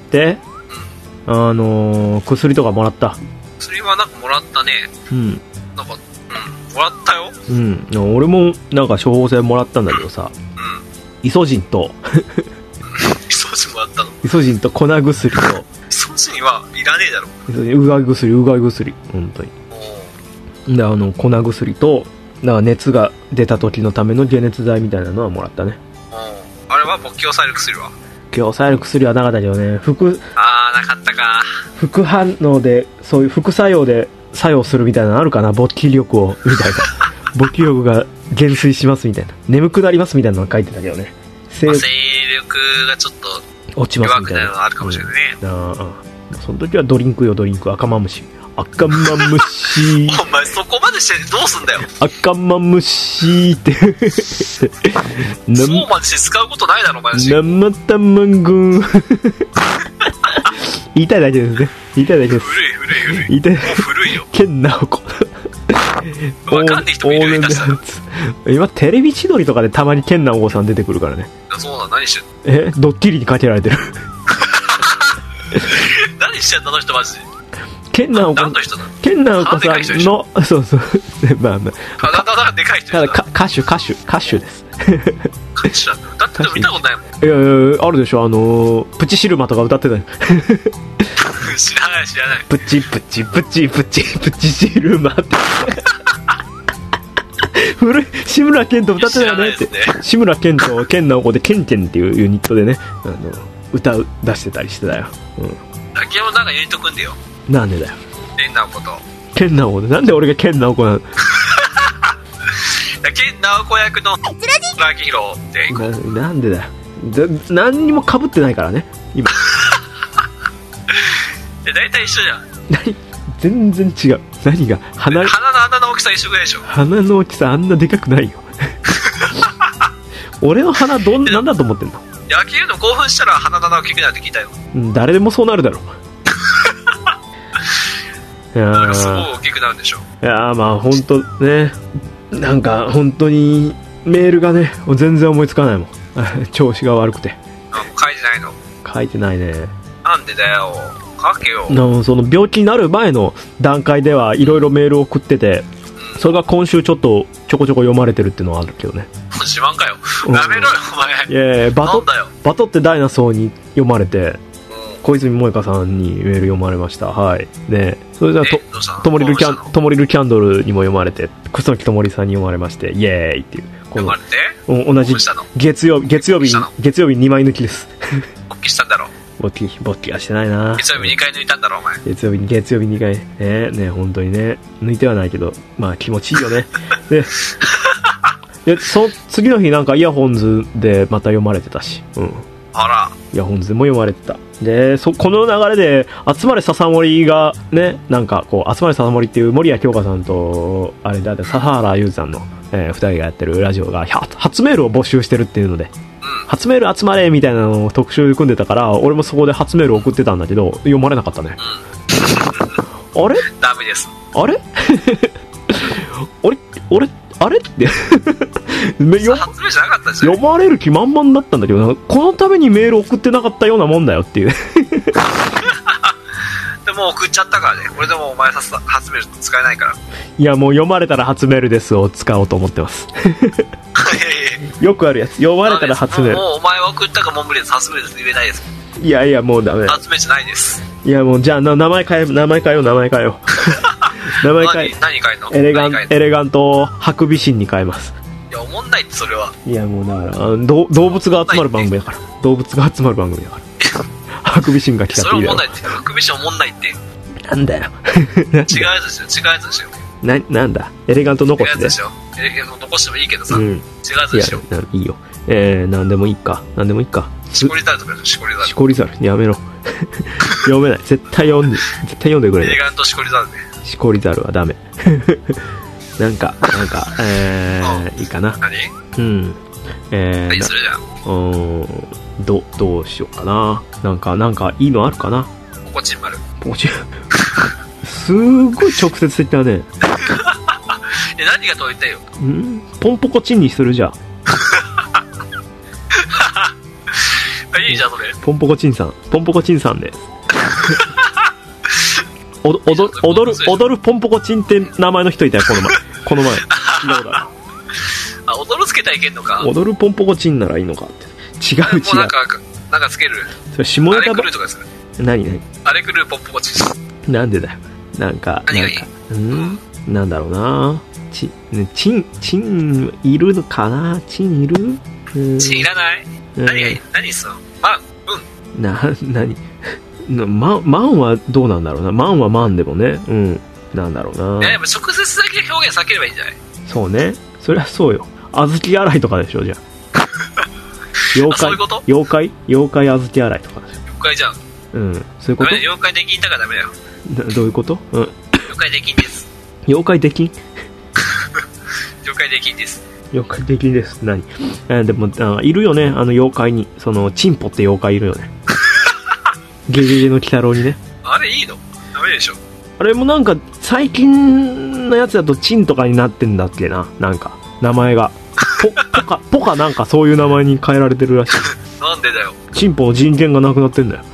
うん、あのー、薬とかもらった？ 薬はなんかもらったね。 うんなんかうんもらったよ。 うん俺もなんか処方箋もらったんだけどさ、うんイソジンとイソジンもらったの？ イソジンと粉薬とイソジンはいらねえだろ。 うがい薬うがい薬本当に。であの粉薬とだから熱が出た時のための解熱剤みたいなのはもらったね。 あれは勃起を抑える薬は？勃起を抑える薬はなかったけどね。副あーなかったか。 副反応でそういう副作用で作用するみたいなのあるかな。勃起力をみたいな勃起力が減衰しますみたいな眠くなりますみたいなのが書いてたけどね。 勢力がちょっと落ちますみたいなのがあるかもしれないね、うん、ああその時はドリンクよドリンク赤マムシ赤マムシお前そこまでしてどうすんだよ。 赤マムシってそうまでして使うことないだろお前。 生卵言いたいだけですね。言いたいだけです。 古い古い古い言いたい。 もう古いよ。 健直子わかんない人もいるよ下手したら。 今テレビ千鳥とかでたまに健直子さん出てくるからね。 そうなん何してんの？えドッキリにかけられてる何してんのあの人マジで。 健直子健直子さんのそうそうまあまあ体でかい人ただ歌手歌手歌手です歌手なんだ。歌ってても見たことないもん。 いやいやあるでしょあのプチシルマとか歌ってた知らない知らない。 プチプチプチプチプチシルマって古い志村けんと歌ってたよねって、ね、志村けんと健直子でケンケンっていうユニットでねあの歌う出してたりしてたよ。 竹山なんかユニット組んでよ。 なんでだよ健直子と健直子でなんで俺が健直子なの健直子役のラキヒロってな, なんでだよ何にも被ってないからね今大体一緒じゃん。 何全然違う。何が 鼻, 鼻の穴の大きさ一緒ぐらいでしょ。 鼻の大きさあんなでかくないよ俺の鼻どんなんだと思ってんの？ 野球の興奮したら鼻棚が大きくなるって聞いたよ。 誰でもそうなるだろいやだからすごい大きくなるんでしょ。 いやまあ本当ね、なんか本当にメールがね全然思いつかないもん調子が悪くて。 あ、もう書いてないの？ 書いてないね。 なんでだよ、書けよ。 のその病気になる前の段階ではいろいろメールを送ってて、うん、それが今週ちょっとちょこちょこ読まれてるっていうのはあるけどね。 自慢かよ、やめろよお前。 いやいや、バトバトってダイナソーに読まれて、うん、小泉萌香さんにメール読まれました。はいでそれではとともりるキャンともりるキャンドルにも読まれて、楠木ともりさんに読まれまして、イエーイっていう、この同じ月曜月曜日月曜日にまい抜きです。 勃起したんだろ。 勃起勃起はしてないな。 月曜日にかい抜いたんだろお前。 月曜日に月曜日にかいねね本当にね抜いてはないけど、まあ気持ちいいよねででそ次の日なんかイヤホンズでまた読まれてたし、うん、 あら、 イヤホンズでも読まれてた。でそこの流れで集まれ笹森がね、なんかこう集まれ笹森っていう森谷京香さんとあれだって笹原優さんの、えー、ふたりがやってるラジオが初メールを募集してるっていうので、うん、初メール集まれみたいなのを特集組んでたから、俺もそこで初メール送ってたんだけど読まれなかったね、うん、あれダメです。 あれ俺俺あれって初メじゃなかったじゃん。 読まれる気満々だったんだけど、このためにメール送ってなかったようなもんだよっていうでも送っちゃったからね。これでもお前さ初メール使えないから。 いやもう読まれたら初メールですを使おうと思ってますよくあるやつ、読まれたら初メール。 もうお前は送ったかも無理です。初メールです言えないです。 いやいやもうダメ。 初メールじゃないです。 いやもうじゃあ名前変え名前変えよう名前変えよう名前変え何変えんの？ エレガンエレガントハクビシンに変えます。 いやおもんないってそれは。 いやもうだから動物が集まる番組だから動物が集まる番組だからハクビシンが来たっていいだろ。 それおもんないって。ハクビシンおもんないって。 なんだよ違うやつですよ。違うやつですよ。 ななんだエレガント残して。 違うやつですよ。エレガント残してもいいけどさ、うん、違うやつですよ。 いやいいよ。えー、なんでもいいかなんでもいいか。 しこりザルとかしこりザル。 しこりザルやめろ読めない。絶対読んで絶対読んでくれない。 エレガントしこりザルね。 しこりザルはダメなんかなんかえー、いいかな。 何？ うん。えー、 何するじゃん。 うーん。どどうしようかな。なんかなんかいいのあるかな。 ポコチン丸。 ポコチン。すごい直接的だね。 え、何が問いたいよ。 ん？ポンポコチンにするじゃん。 いいじゃんそれ。 ポンポコチンさん、ポンポコチンさんで。おど踊る踊る踊るポンポコチンって名前の人いたよこの前。この前。 あ、踊るつけたらいけんのか。 踊るポンポコチンならいいのかって。違う違う。 もうなんかなんかつける。 それ下ネタば。 あれ来るとかする。 何何？ あれ来るポンポコチン。 なんでだよ。なんか何がいい？ うん、なんだろうな。ちチンチンいるのかな。チンいる？ チンいらない。何がいい？何すんの？マンうん。 な何？マンマンはどうなんだろうな。マンはマンでもね。うん。なんだろうな。 いややっぱ直接だけ表現避ければいいんじゃない？ そうね。そりゃそうよ。小豆洗いとかでしょじゃあ。妖怪そういうこと？ 妖怪妖怪小豆洗いとかでしょ。 妖怪じゃん。 うん。そういうこと？ 妖怪できんだからダメだよ。 どういうこと？うん。 妖怪できんです。 妖怪できん？ 妖怪できんです。 妖怪的です。何？えー、でもあいるよね。あの妖怪にそのチンポって妖怪いるよね。ゲゲゲの鬼太郎にね。 あれいいの？ダメでしょ。 あれもなんか最近のやつだとチンとかになってんだっけな。なんか名前がポポカポカなんかそういう名前に変えられてるらしい。 なんでだよ。 チンポの人権がなくなってんだよ。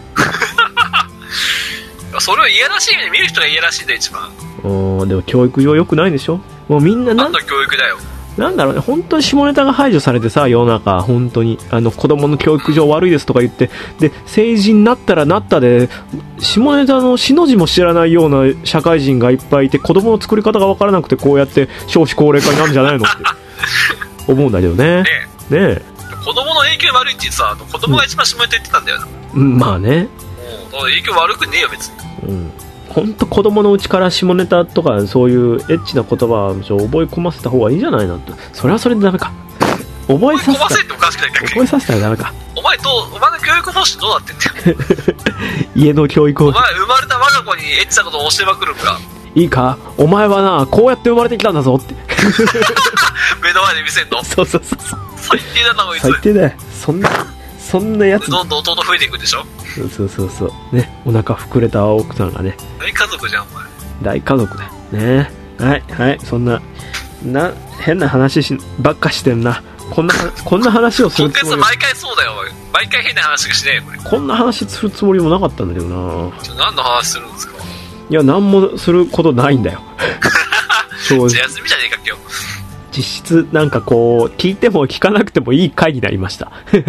それをいやらしい目で見る人がいやらしいんだよ一番。 うん、でも教育上良くないでしょ。もうみんな何の教育だよ。 なんだろうね、本当に下ネタが排除されてさ、世の中本当にあの子供の教育上悪いですとか言って、で成人になったらなったで下ネタのしの字も知らないような社会人がいっぱいいて、子供の作り方が分からなくてこうやって少子高齢化になるんじゃないのって思うんだけどね。ねえ、ねえ、 子供の影響悪いってさ、子供が一番下ネタ言ってたんだよな。 うん、まあね。 もう影響悪くねえよ別に。 うん。本当子供のうちから下ネタとかそういうエッチな言葉を覚え込ませた方がいいじゃないのって。それはそれでダメか。覚えさせた。覚え込ませっておかしくないんだっけ。覚えさせたらダメか。 お前どう、お前の教育方針どうなってんだよ。 家の教育を。 お前生まれた我が子にエッチなことを教えまくるんか。 いいか、お前はなこうやって生まれてきたんだぞって。 目の前で見せんの。 そうそうそうそう。 最低だなこいつ。 最低だよ。そんなそんなやつどんどん弟増えていくでしょ。 そうそうそうそうね、お腹膨れた奥さんがね、 大家族じゃんお前。 大家族だよね。はいはい、そんなな変な話しばっかしてんな。こんなこんな話をするつもり、 毎回そうだよ、毎回変な話がしねえよこれ。 こんな話するつもりもなかったんだけどな。 ちょ何の話するんですか。 いや、何もすることないんだよ正直じゃあ休みじゃねえか今日。 実質なんかこう聞いても聞かなくてもいい回になりました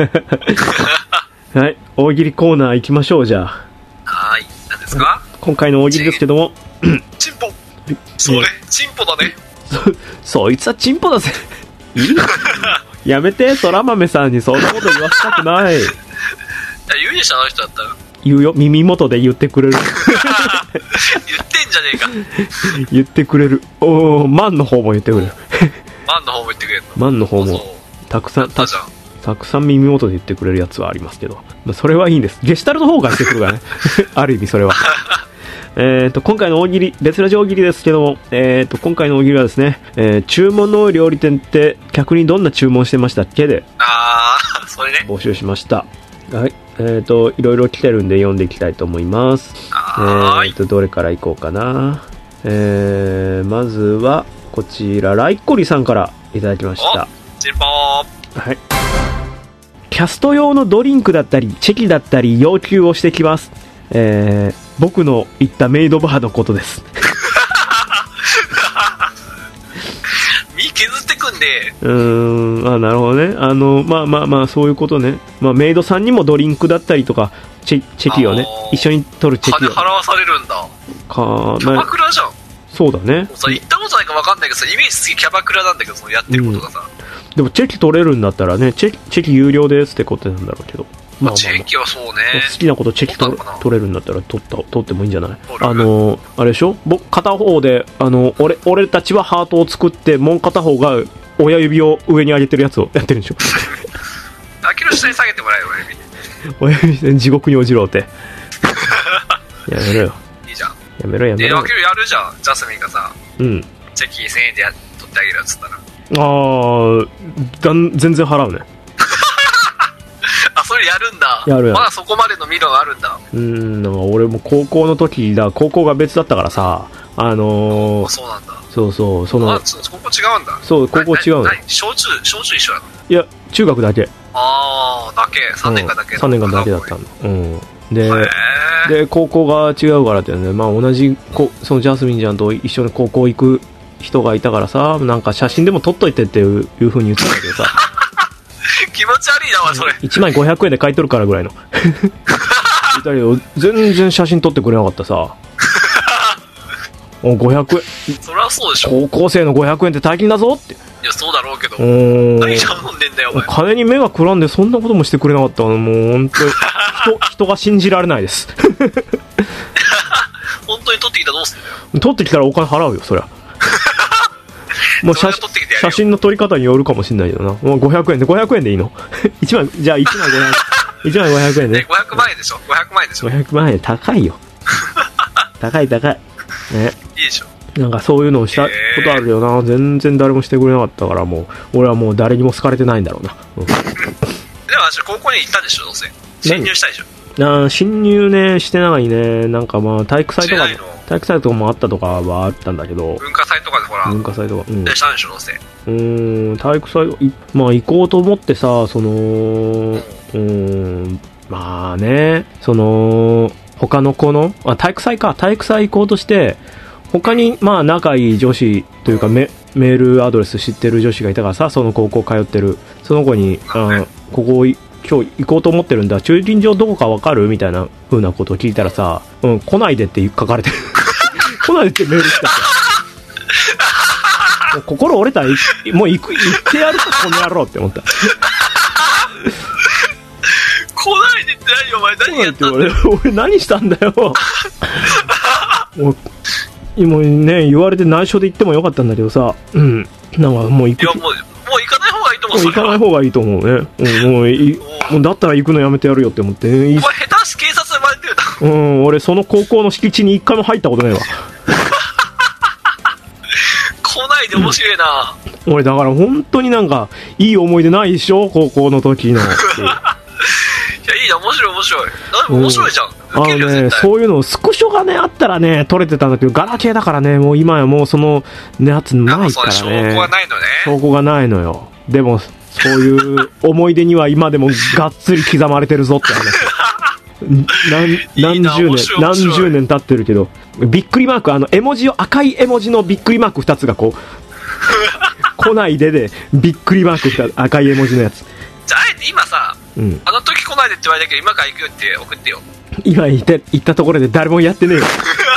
はい、大喜利コーナー行きましょう。じゃあ、 はい、何ですか。 今回の大喜利ですけども、 チンポ、それチンポだね。 そそいつはチンポだぜいいやめて、そら豆さんにそんなこと言わせたくない。 いや言うでしょ、あの人だったら。 言うよ、耳元で言ってくれる言ってんじゃねえか言ってくれる。おー、マンの方も言ってくれるマンの方も言ってくれるの。 マンの方もたくさんたたくさん耳元で言ってくれるやつはありますけど、まあ、それはいいんです。ゲシュタルトの方が言ってくるからねある意味それはえーと今回の大喜利、別ラジオ大喜利ですけども、えーと今回の大喜利はですね、えー、注文の多い料理店って客にどんな注文してましたっけで、 あー、それね、 募集しました。はい、えーといろいろ来てるんで読んでいきたいと思います。 はーい、 えーとどれからいこうかな。えー、まずはこちら、ライコリさんからいただきました。 チンポー。 はい、キャスト用のドリンクだったりチェキだったり要求をしてきます。えー、僕の言ったメイドバーのことです身削ってくんで。 うーん、あ、なるほどね。あのまあまあまあそういうことね。まあメイドさんにもドリンクだったりとかチェ、チェキをね、一緒に取るチェキを金払わされるんだ。 か、 キャバクラじゃん。 そうだね。 さ、行ったことないか分かんないけどさ、イメージすぎキャバクラなんだけど、そのやってることがさ、 うん、でもチェキ取れるんだったらね、チェキ、チェキ有料ですってことなんだろうけど、 まあまあまあ、チェキはそうね、 好きなことチェキ取取れるんだったら取った、取ってもいいんじゃない。あのあれでしょ、僕片方であの 俺, 俺たちはハートを作って、もう片方が親指を上に上げてるやつをやってるんでしょアキの下に下げてもらえる親指親指地獄に落ちろってやめろよ。 いいじゃん、 やめろやめろ。 アキやるじゃん、ジャスミンがさ、 うん、 チェキせんえんでや取ってあげるやつったら、 あーだん全然払うねあ、それやるんだ。 やるやる。 まだそこまでのミロがあるんだ。 うーん、なんか俺も高校の時だ、高校が別だったからさ、あのー、 そうなんだ。 そうそう、その、 あ、高校違うんだ。 そう、高校違うの。 小中、小中一緒なの？ いや、中学だけ。 あー、だけ、さんねんかんだけ。 さんねんかんだけだったの。うん。で、で、高校が違うからってね、まあ同じこ、そのジャスミンちゃんと一緒に高校行く人がいたからさ、なんか写真でも撮っといてっていういう風に言ってたけどさ。 気持ち悪いな、お前それ。 いちまいごひゃくえんで買い取るからぐらいの。言ったけど、全然写真撮ってくれなかったさ。ごひゃくえん。 そりゃそうでしょ。 高校生のごひゃくえんって大金だぞって。 いや、そうだろうけど。 うーん。 何頼んでんだよ、お前。 金に目がくらんでそんなこともしてくれなかったの。もう本当に人、人が信じられないです。 本当に撮ってきたらどうすんだよ。 撮ってきたらお金払うよ、そりゃ。もう写写真の撮り方によるかもしれないけどな。もうごひゃくえんで、ごひゃくえんでいいの。いちまい、じゃあいちまいごひゃく、いちまいごひゃくえんね。 ごひゃくまんえんでしょ ?ごひゃくまんえんでしょ ?ごひゃくまんえん高いよ。高い高い。ね。 いいでしょ。 なんかそういうのをしたことあるよな。全然誰もしてくれなかったから、もう、俺はもう誰にも好かれてないんだろうな。うん、でも私、高校に行ったでしょ、どうせ。侵入したでしょ。 な侵入ね、してないね。なんかまあ、体育祭とか、体育祭とかもあったとかはあったんだけど。 文化祭とかでほら。 文化祭とか。うん。 したんでしょ、どうせ。 うーん、体育祭、まあ行こうと思ってさ、その、うーん、まあね、その、他の子の、あ、体育祭か、体育祭行こうとして、他にまあ仲いい女子というかメ、メールアドレス知ってる女子がいたからさ、その高校通ってる、その子に、あ、ここ今日行こうと思ってるんだ、駐輪場どこかわかるみたいな風なことを聞いたらさ、うん、来ないでって書かれてる。来ないでってメール来たさ。心折れたら、もう行く、行ってやるか、この野郎って思った。 来ないでって何お前何やったんだよ。 俺、俺何したんだよ。もう今ね、言われて内緒で行ってもよかったんだけどさ、うん、なんかもう行く。 いやもう、もう行かない方がいいと思う。 行かない方がいいと思うね。うん、もうい、もうだったら行くのやめてやるよって思って。お前下手し警察呼ばれてるだ。うん、俺その高校の敷地に一回も入ったことないわ。 来ないで面白いな。 俺だから本当になんかいい思い出ないでしょ、高校の時の。 いいな、面白い面白い。面白いじゃん。 あのね、そういうの、スクショがね、あったらね、撮れてたんだけど、ガラケーだからね、もう今やもうその、やつないからね。証拠がないのね。 証拠がないのよ。でも、そういう思い出には今でもがっつり刻まれてるぞって話。何, 何十年何十年経ってるけど、びっくりマーク、あの絵文字を、赤い絵文字のびっくりマークふたつがこう来ないででびっくりマークふたつ、赤い絵文字のやつ。 じゃああえて今さ、うん、あの時来ないでって言われたけど今から行くよって送ってよ。 今言って行ったところで誰もやってねえよ。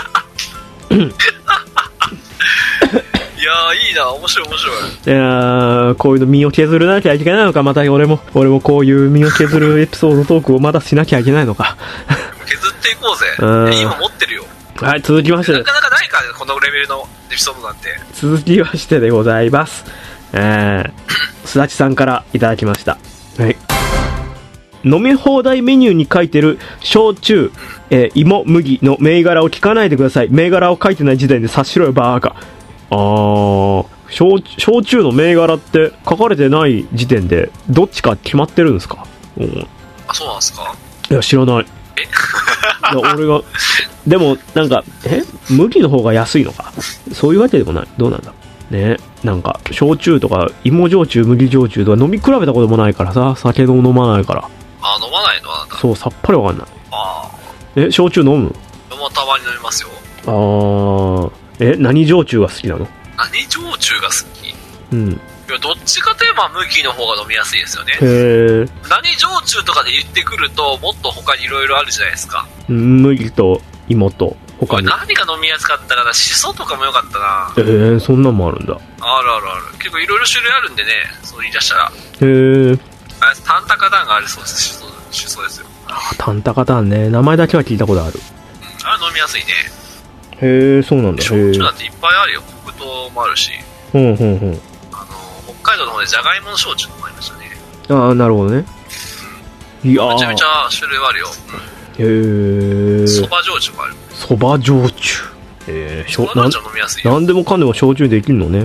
いやーいいな、面白い面白い。いやー、こういうの身を削らなきゃいけないのか。また俺も俺もこういう身を削るエピソードトークをまだしなきゃいけないのか。 削っていこうぜ。今持ってるよ。 はい、続きまして、 なかなかないからね、このレベルのエピソードなんて。 続きましてでございます。えー、すだちさんからいただきました。はい。飲み放題メニューに書いてる焼酎、えー、芋、麦の銘柄を聞かないでください。銘柄を書いてない時点で察しろよバーカ。あー、焼, 焼酎の銘柄って書かれてない時点でどっちか決まってるんですか？うん、 あ、そうなんですか？ いや知らない。えいや俺がでもなんかえ麦の方が安いのか、そういうわけでもない。どうなんだね。なんか焼酎とか芋焼酎、麦焼酎とか飲み比べたこともないからさ、酒を飲まないから。 あ、飲まないのなんだ。 そう、さっぱりわかんない。 あえ、焼酎飲む？ 飲む、たまに飲みますよ。 あー、え、何焼酎が好きなの？ 何焼酎が好き？ うん。 いや、どっちかといえば麦の方が飲みやすいですよね。 へー。 何焼酎とかで言ってくるともっと他にいろいろあるじゃないですか。 麦と芋と他に何が飲みやすかったかな。シソとかもよかったな。 えー、そんなんもあるんだ。 あるあるある。結構いろいろ種類あるんでね、そう言い出したら。へー。 あれタンタカタンがあるそうです。シソ、シソですよ。 あ、タンタカタンね、名前だけは聞いたことある。 うん、あれ飲みやすいね。 へえ、そうなんだ。 焼酎だっていっぱいあるよ。黒糖もあるし。 うんうんうん。 あの北海道の方でじゃがいもの焼酎もありましたね。 ああ、なるほどね。 いや、めちゃめちゃ種類あるよ。 へえ。 そば焼酎もある。 そば焼酎。ええ、 そば焼酎飲みやすいよ。 なんでもかんでも焼酎できるのね。うん。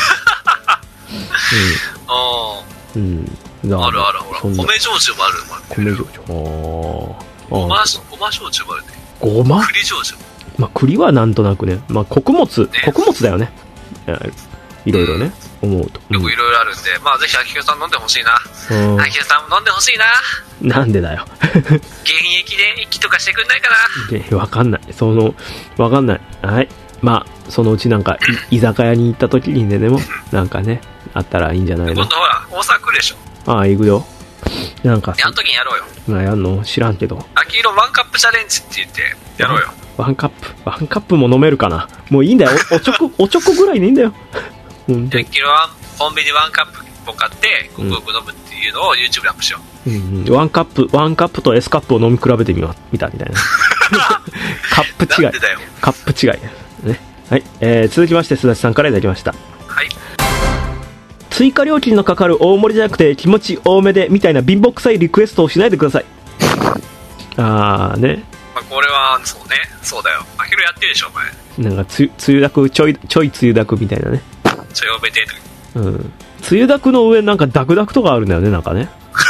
ああ。 うん。 あるある、ほら。米焼酎もある。 米焼酎。ああ。 ごま、ごま焼酎もあるね。 ごま？ 栗焼酎。 まあ、栗はなんとなくね。まあ、穀物、ね、穀物だよね。いろいろね、うん、思うと。 よくいろいろあるんで、まあ、ぜひ、秋広さん飲んでほしいな。秋広さんも飲んでほしいな。 なんでだよ。 現役で息とかしてくんないかな。わかんない。その、わかんない。はい。まあ、そのうちなんか、居酒屋に行った時にね、でも、なんかね、あったらいいんじゃないの。 今度ほら、大阪来るでしょ。 ああ、行くよ。なんかあの時にやろうよ。 まあ、やんの知らんけど。 秋広ワンカップチャレンジって言ってやろうよ。 ワンカップワンカップも飲めるかな。もういいんだよ。おちょこおちょこぐらいでいいんだよ。 秋広はコンビニワンカップを買ってごくごく飲むっていうのを YouTube でアップしよう。うんうん、ワンカップワンカップと S カップを飲み比べてみま見たみたいな。カップ違い。 なんでだよ。 カップ違いね。はい、えー、続きましてすだちさんからいただきました。 はい。 追加料金のかかる大盛りじゃなくて気持ち多めでみたいな貧乏くさいリクエストをしないでください。あーね。 まあ、これはそうね、そうだよ。あひろやってるでしょお前。 なんかつ梅雨だくちょいちょい梅雨だくみたいなね。 ちょい多めでとか。 うん。梅雨だくの上なんかダクダクとかあるんだよね、なんかね。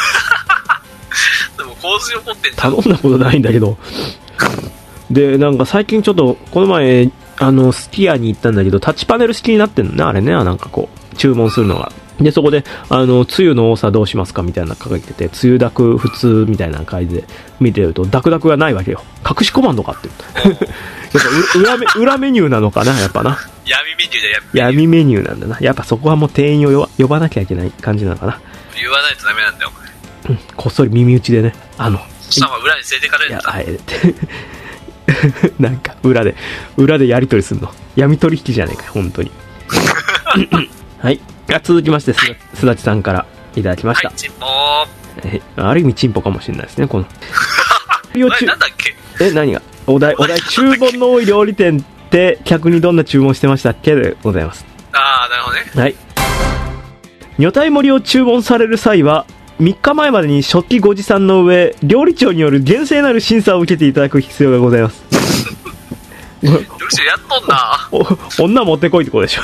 でも洪水起こってんじゃん。 頼んだことないんだけど。でなんか最近ちょっとこの前あのすき家に行ったんだけどタッチパネル式になってんのね、あれね。なんかこう注文するのが。でそこであの梅雨の多さどうしますかみたいなの書いてて、梅雨ダク普通みたいな感じで見てるとダクダクがないわけよ。隠しコマンドかってやっぱ裏メ裏メニューなのかな、やっぱな。 闇メニューで闇闇メニューなんだな。やっぱそこはもう店員を呼ばなきゃいけない感じなのかな。 言わないとダメなんだよお前。 うん、こっそり耳打ちでね、あのそしたら裏に連れてかれるんだ。 いやあえてなんか裏で裏でやり取りするの闇取引じゃねえか本当に。はい、続きましてすだ、はい、ちさんからいただきました。 はい、チンポー。 ある意味チンポかもしれないですね、このなんだっけ。 え、何がお題、お題注文の多い料理店って客にどんな注文してましたっけでございます。 ああ、なるほどね。 はい。女体盛りを注文される際はみっかまえまでに食器ご持参の上、料理長による厳正なる審査を受けていただく必要がございます。 料理長やっとんな。 お女持ってこいってことでしょ。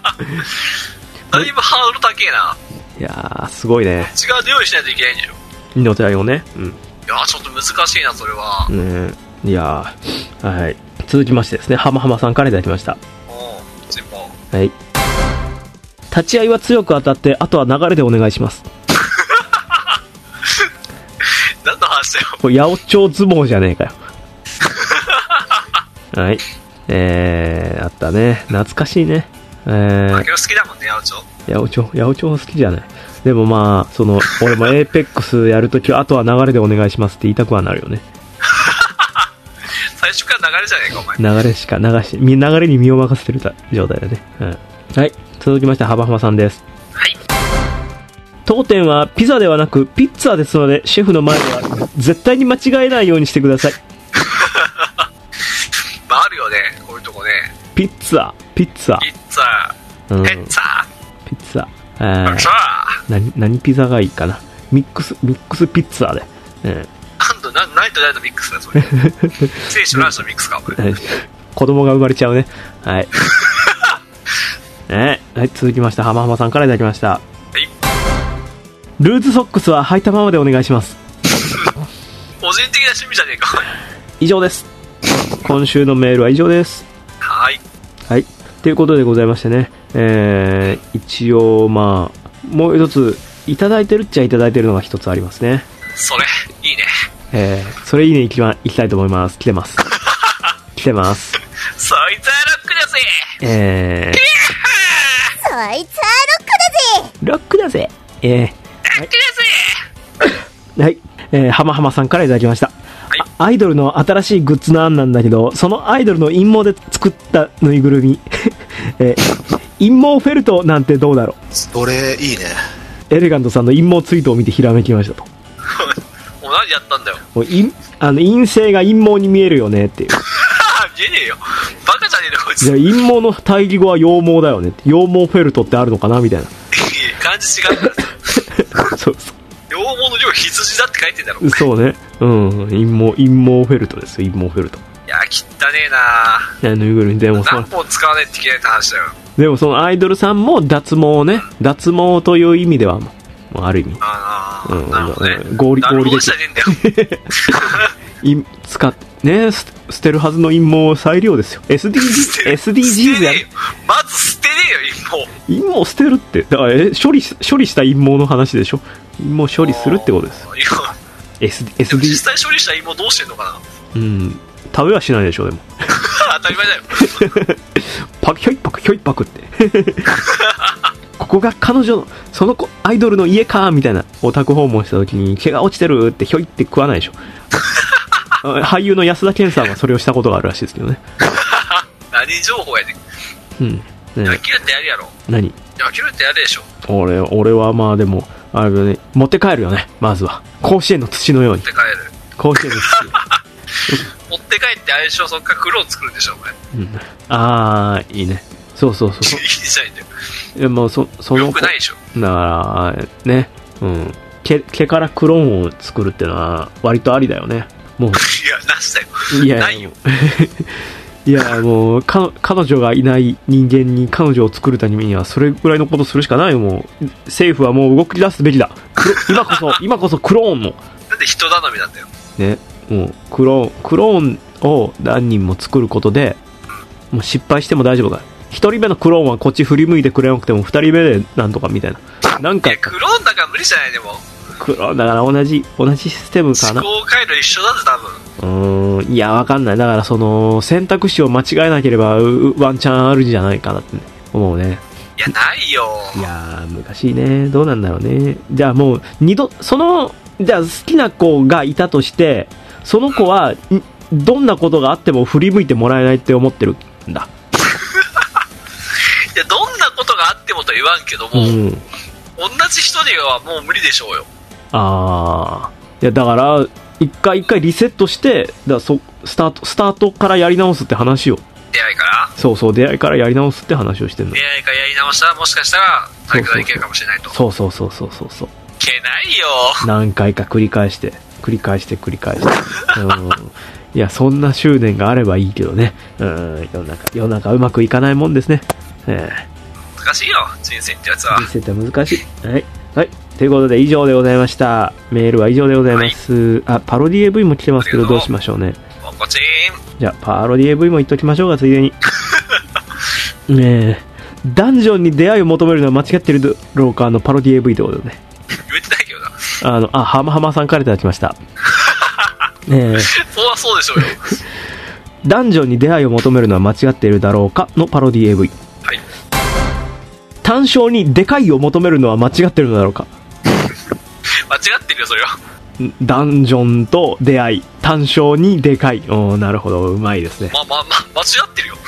だいぶハードル高えな。 いやーすごいね。 違う用意しないといけないんでしょ。 のだよね。うん。いやちょっと難しいなそれは。 ね、いやはい。続きましてですね、浜浜さんからいただきました。 おー、チンポ。 はい。立ち合いは強く当たって、あとは流れでお願いします。 何の話だよ。 これ八百長相撲じゃねえかよ。はい。えー、あったね。懐かしいね。えー、 負け好きだもんね、八百長。 八百長、八百長好きじゃない。でもまあ、その、俺もエーペックスやるときは、あとは流れでお願いしますって言いたくはなるよね。 最初から流れじゃねえか、お前。 流れしか流し、流れに身を任せてる状態だね。うん。はい。続きまして、幅浜さんです。 はい。 当店はピザではなくピッツァですので、シェフの前では絶対に間違えないようにしてください。 まあ、あるよね、こういうとこね。 ピッツァ、ピッツァ。 ピッツァ、うん、ピッツァ。 ピッツァ。あー、何、何ピザがいいかな。ミックス、ミックスピッツァで。うん。 なんと、な、何と何とミックスだよ、それ。聖書ランチのミックスか、これ。 子供が生まれちゃうね。はい。ね、はい、続きまして、浜浜さんからいただきました。はい。ルーズソックスは履いたままでお願いします。 個人的な趣味じゃねえか。 以上です。今週のメールは以上です。 はい。 はい。ということでございましてね、えー、一応、まあ、もう一つ、いただいてるっちゃいただいてるのが一つありますね。 それ、いいね。 えー、それいいね、いきま、いきたいと思います。来てます。来てます。 そいつはロックだぜ。 えー、 そいつはロックだぜ。 ロックだぜ。えー、 ロックだぜ。 はい。えー、浜浜さんからいただきました。はい、アイドルの新しいグッズの案なんだけど、そのアイドルの陰謀で作ったぬいぐるみ、えー、陰謀フェルトなんてどうだろう。 それいいね。 エレガントさんの陰謀ツイートを見てひらめきましたと。 もう何やったんだよ。 もういあの陰性が陰謀に見えるよねっていう。 見えねえよ。バカじゃねえのこいつ。 いや陰謀の対義語は羊毛だよねって。羊毛フェルトってあるのかなみたいな。 漢字違うんだ。 そうそう。 羊毛の量羊だって書いてんだろ。 そうね。うん。陰謀、陰謀フェルトですよ。陰謀フェルト。 いや、汚ねえな。 いや、ぬいぐるみでも何本使わないといけないって話だよ。 でもそのアイドルさんも脱毛ね。脱毛という意味ではもう、ある意味。 ああ、 うん、 なるほどね。 合理、合理的。 じゃねえんだよ。 使っ、ね、捨てるはずの陰毛を再利用ですよ。エスディージー、エスディージーズ やる。 まず捨てねえよ、陰毛。 陰毛捨てるって。だから、え、処理、処理した陰毛の話でしょ。陰毛処理するってことです。エスディー、 実際処理した陰毛どうしてんのかな。 うん。食べはしないでしょ、でも。 当たり前だよ。 パク、ひょいパク、ひょいパクって。ここが彼女の、その子、アイドルの家か、みたいな、オタク訪問した時に、毛が落ちてるって、ひょいって食わないでしょ。俳優の安田顕さんはそれをしたことがあるらしいですけどね。 何情報やねん。うん。ね、野球ってやるやろ。 何？ 野球ってやるでしょ。 俺、俺はまあでも、あれね、持って帰るよね、まずは。甲子園の土のように。持って帰る。 甲子園の土。 持って帰ってあれでしょ、そっからクローン作るんでしょ、お前。うん。 あー、いいね。そうそうそう。 いいじゃないんだよ。 いや、もうそ、その。 よくないでしょ。 だから、ね、うん。毛、毛からクローンを作るっていうのは、割とありだよね。もう。いや、なしだよ。 いや、 ないよ。 いや、もう、か、彼女がいない人間に彼女を作るためには、それぐらいのことするしかないよ、もう。政府はもう動き出すべきだ。今こそ、今こそクローンも。 なんで人頼みなんだよ。 ね、もう、クローン、クローンを何人も作ることで、もう失敗しても大丈夫だ。一人目のクローンはこっち振り向いてくれなくても、二人目でなんとかみたいな。なんか。 いや、クローンだから無理じゃない、でも。 クローンだから同じ、同じシステムかな。 思考回路一緒だぜ、多分。 うーん、いや、わかんない。だから、その、選択肢を間違えなければ、ワンチャンあるんじゃないかなって、ね、思うね。 いや、ないよ。 いやー、難しいね。どうなんだろうね。じゃあもう、二度、その、じゃあ好きな子がいたとして、その子は、うん、どんなことがあっても振り向いてもらえないって思ってるんだ。 いや、どんなことがあってもとは言わんけども、うん、同じ人にはもう無理でしょうよ。 あー。いや、だから、一回一回リセットして、だそスタート、スタートからやり直すって話を。 出会いからそうそう、出会いからやり直すって話をしてるの。 出会いからやり直したら、もしかしたら、体育がいけるかもしれないと。 そうそうそうそうそうそう。 いけないよ。 何回か繰り返して、繰り返して繰り返して。うん、いや、そんな執念があればいいけどね。うん、世の中、世の中うまくいかないもんですね。えー、難しいよ、人生ってやつは。 人生って難しい。はい。はい。 ということで以上でございました。メールは以上でございます、はい、あパロディ エーブイ も来てますけどどうしましょうね。 ポチーン。 じゃあパロディ エーブイ も言っときましょうか、ついでにねえ、ダンジョンに出会いを求めるのは間違ってるだろうかのパロディ エーブイ ってことでね。 言ってないけどな。 あのあハマハマさんからいただきましたねえそうはそうでしょうよダンジョンに出会いを求めるのは間違っているだろうかのパロディ エーブイ、 はい、 単勝にでかいを求めるのは間違っているのだろうか間違ってるよそれは。 ダンジョンと出会い、単勝にでかい。おなるほど、うまいですね。 まあまあまあ間違ってるよ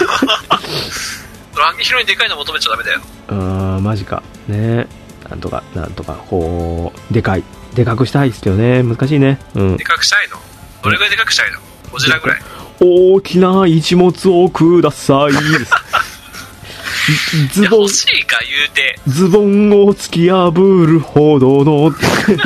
ランゲヒロにでかいの求めちゃダメだよ。 あーマジかね。なんとかなんとかこうでかいでかくしたいですけどね、難しいね。うん。 でかくしたいの？どれぐらいでかくしたいの？ゴジラぐらい。 大きな一物をくださいズボン欲しいか言うてズボンを突き破るほどのもう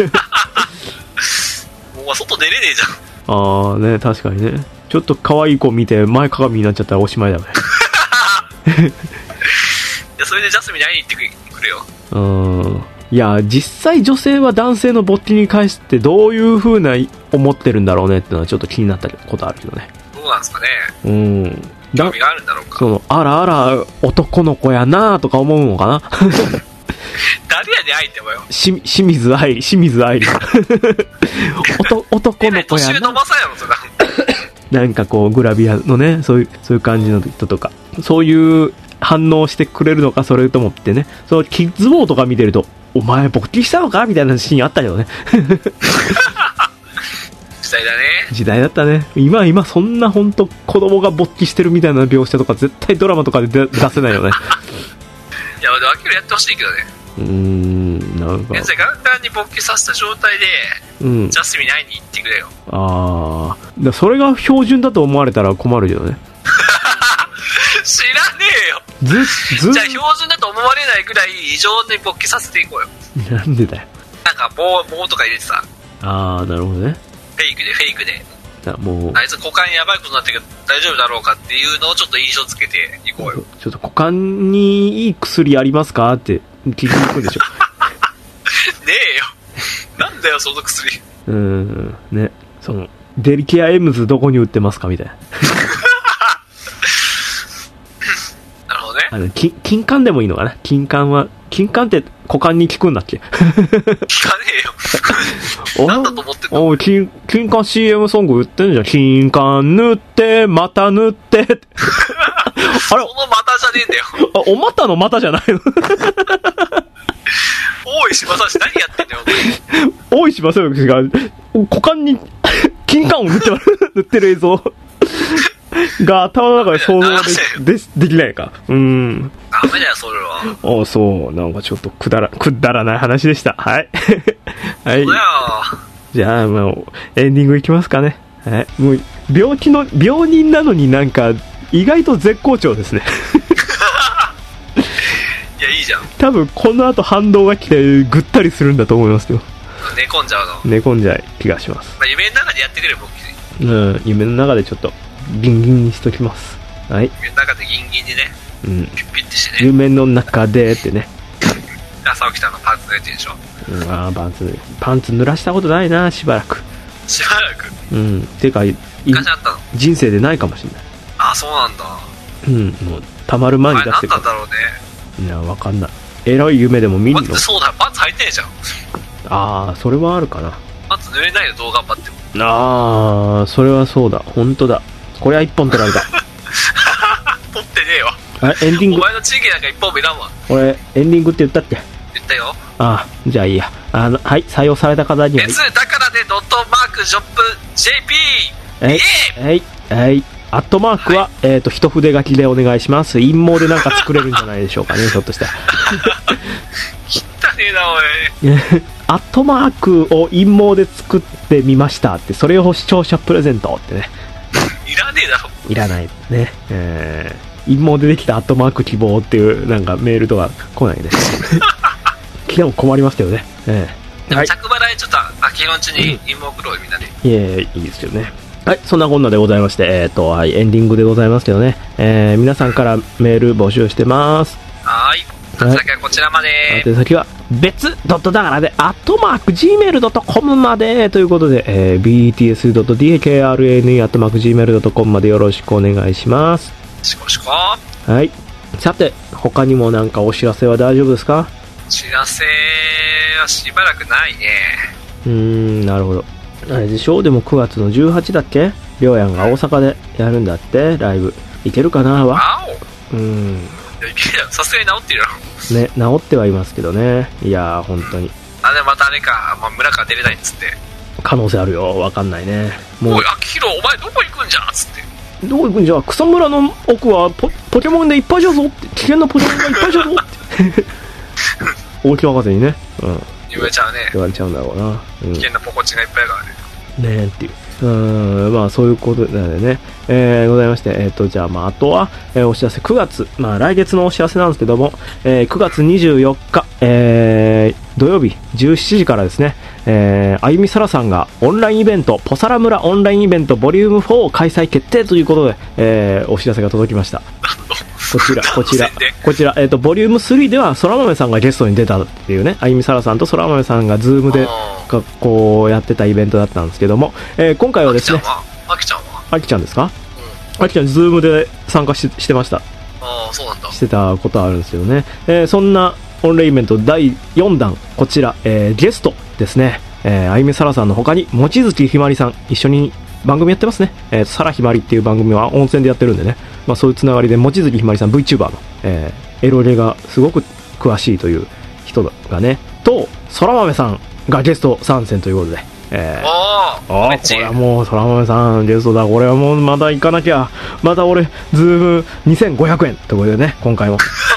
外出れねえじゃん。ああね、確かにね。ちょっと可愛い子見て前かがみになっちゃったらおしまいだねいやそれでジャスミンに会いに行ってくれよ。 うん。いや実際女性は男性の勃起に関してどういう風な思ってるんだろうねっていうのはちょっと気になったことあるけどね。 どうなんですかね。 うん。 興味があるんだろうか。 そのあらあら男の子やなとか思うのかな誰やねん相手もよ。 し清水愛清水愛男の子やな。なんかこうグラビアのね、そういうそういう感じの人とか、そういう反応してくれるのか、それともってね、そのキッズボーとか見てるとお前勃起したのかみたいなシーンあったけどね時代だね。 時代だったね。今今そんな本当子供が勃起してるみたいな描写とか絶対ドラマとかで出せないよねいやでもアキラやってほしいけどね。 うーん、なんか現在ガンガンに勃起させた状態で、うん、ジャスミンに会いに行ってくれよ。 ああ、それが標準だと思われたら困るけどね知らねえよ。 ずずじゃあ標準だと思われないぐらい異常に勃起させていこうよ。 なんでだよ。 なんか棒棒とか入れてさ。 ああなるほどね。 フェイクでフェイクでだもうあいつ股間やばいことになってるけど大丈夫だろうかっていうのをちょっと印象つけていこうよ。 ちょっと股間にいい薬ありますかって聞きに行くでしょねえよ。なんだよその薬。 うーんね、そのデリケアエムズどこに売ってますかみたいななるほどね。 あの金金管でもいいのかな。金管は金管って股間に効くんだっけ聞かねえよなんだと思ってんの。 お金金管 シーエム ソング売ってんじゃん。金管塗ってまた塗ってあれそのまたじゃねえんだよ。 あおまたのまたじゃないの大石正義何やってんだよ大石正義が股間に金管を塗って塗ってる映像が頭の中で想像 で, で, できないか。うーんダメだよそれは。 おそうなんかちょっとくだらくだらない話でした。はいはいじゃあもうエンディングいきますかね。はい、もう病気の病人なのになんか意外と絶好調ですねいやいいじゃん。 多分この後反動が来てぐったりするんだと思いますよ。 寝込んじゃうの。 寝込んじゃい気がします。 まあ、夢の中でやってくれる僕。 うん夢の中でちょっとギンギンにしときます。はい。 夢の中でギンギンにね。うん。ピッピッてしてね。 夢の中でってね。 朝起きたのパンツ濡れてるでしょ。 うん、ああパンツパンツ濡らしたことないなしばらく。 しばらく。 うんてか昔あったの。 人生でないかもしれない。 あそうなんだ。 うんもうたまる前に出してくる。あれ何なんだろうね。 いやわかんない。エロい夢でも見んの。 そうだパンツ履いてねえじゃん。 ああそれはあるかな。 パンツ濡れないのどう頑張っても。 ああそれはそうだ本当だ。これは一本取られた取ってねえわ。 あエンディング。 お前の地域なんか一本目だもん。 俺エンディングって言ったっけ。 言ったよ。 ああじゃあいいや。あのはい採用された方には S だからねドットマークショップ ジェーピーはいはいはいアットマークは、はい、えっ、ー、と一筆書きでお願いします。陰謀でなんか作れるんじゃないでしょうかねひょっとしたら汚ねえなおいアットマークを陰謀で作ってみましたってそれを視聴者プレゼントってねいらねえだろ。 いらないね、えー、陰謀でできたアットマーク希望っていうなんかメールとか来ないね来ても困りますけどね、えー、でも着払いちょっと秋のうちに陰謀苦労みんなで、 いえいいですよね。はいそんなこんなでございまして、えーとはい、エンディングでございますけどね、えー、皆さんからメール募集してます。 はい宛先はこちらまで。 宛先は別ドットだからでアットマーク ジーメールドットコム までということで、えー、ビーティーエスドットディーケーアールエヌイー アットマーク ジーメールドットコム までよろしくお願いします。 しこしこ。 はい。さて他にもなんかお知らせは大丈夫ですか？ お知らせはしばらくないね。 うーん、なるほど。あれでしょ、でもくがつのじゅうはちだっけ、りょうやんが大阪でやるんだってライブ。いけるかなわ。うーん、 いや、いけるよ、さすがに治ってるよね、治ってはいますけどね。いやー本当にあ、でもまたあれか、まあ、村から出れないっつって可能性あるよ。わかんないね。 もう、おい、秋広お前どこ行くんじゃんっつって。 どこ行くんじゃ、草むらの奥は ポ, ポケモンでいっぱいじゃぞって、危険なポケモンがいっぱいじゃぞって大木博士にね、うん、 言われちゃうね。 言われちゃうんだろうな、うん、 危険なポコチンがいっぱいあるからね。 ねえっていう。うーん、まあそういうことなのでね、えー、ございまして、えっ、ー、とじゃあまああとは、えー、お知らせくがつ、まあ来月のお知らせなんですけども、えー、くがつにじゅうよっか、えー、土曜日じゅうしちじからですね、えー、あゆみさらさんがオンラインイベントポサラ村オンラインイベントボリュームフォー開催決定ということで、えー、お知らせが届きました。こちらこちらこちら、えーとボリュームスリーではそら豆さんがゲストに出たっていうね、あゆみさらさんとそら豆さんがズームでこうやってたイベントだったんですけども、えー、今回はですね、 あきちゃんはあきちゃんですか、あきちゃんズームで参加 し, してました。 ああ、そうなんだ。 してたことあるんですけどね、えー、そんなオンラインイベントだいよんだん、こちら、えー、ゲストですね、えー、あゆみさらさんの他に望月ひまりさん一緒に番組やってますね。えー、さらひまりっていう番組は温泉でやってるんでね、まあ、そういうつながりで望月ひまりさん VTuber の、えー、エロレがすごく詳しいという人がねと、そら豆さんがゲスト参戦ということで、えー、ああ、これはもうそら豆さんゲストだ、これはもうまた行かなきゃ、また俺ズームにせんごひゃくえんということでね、今回も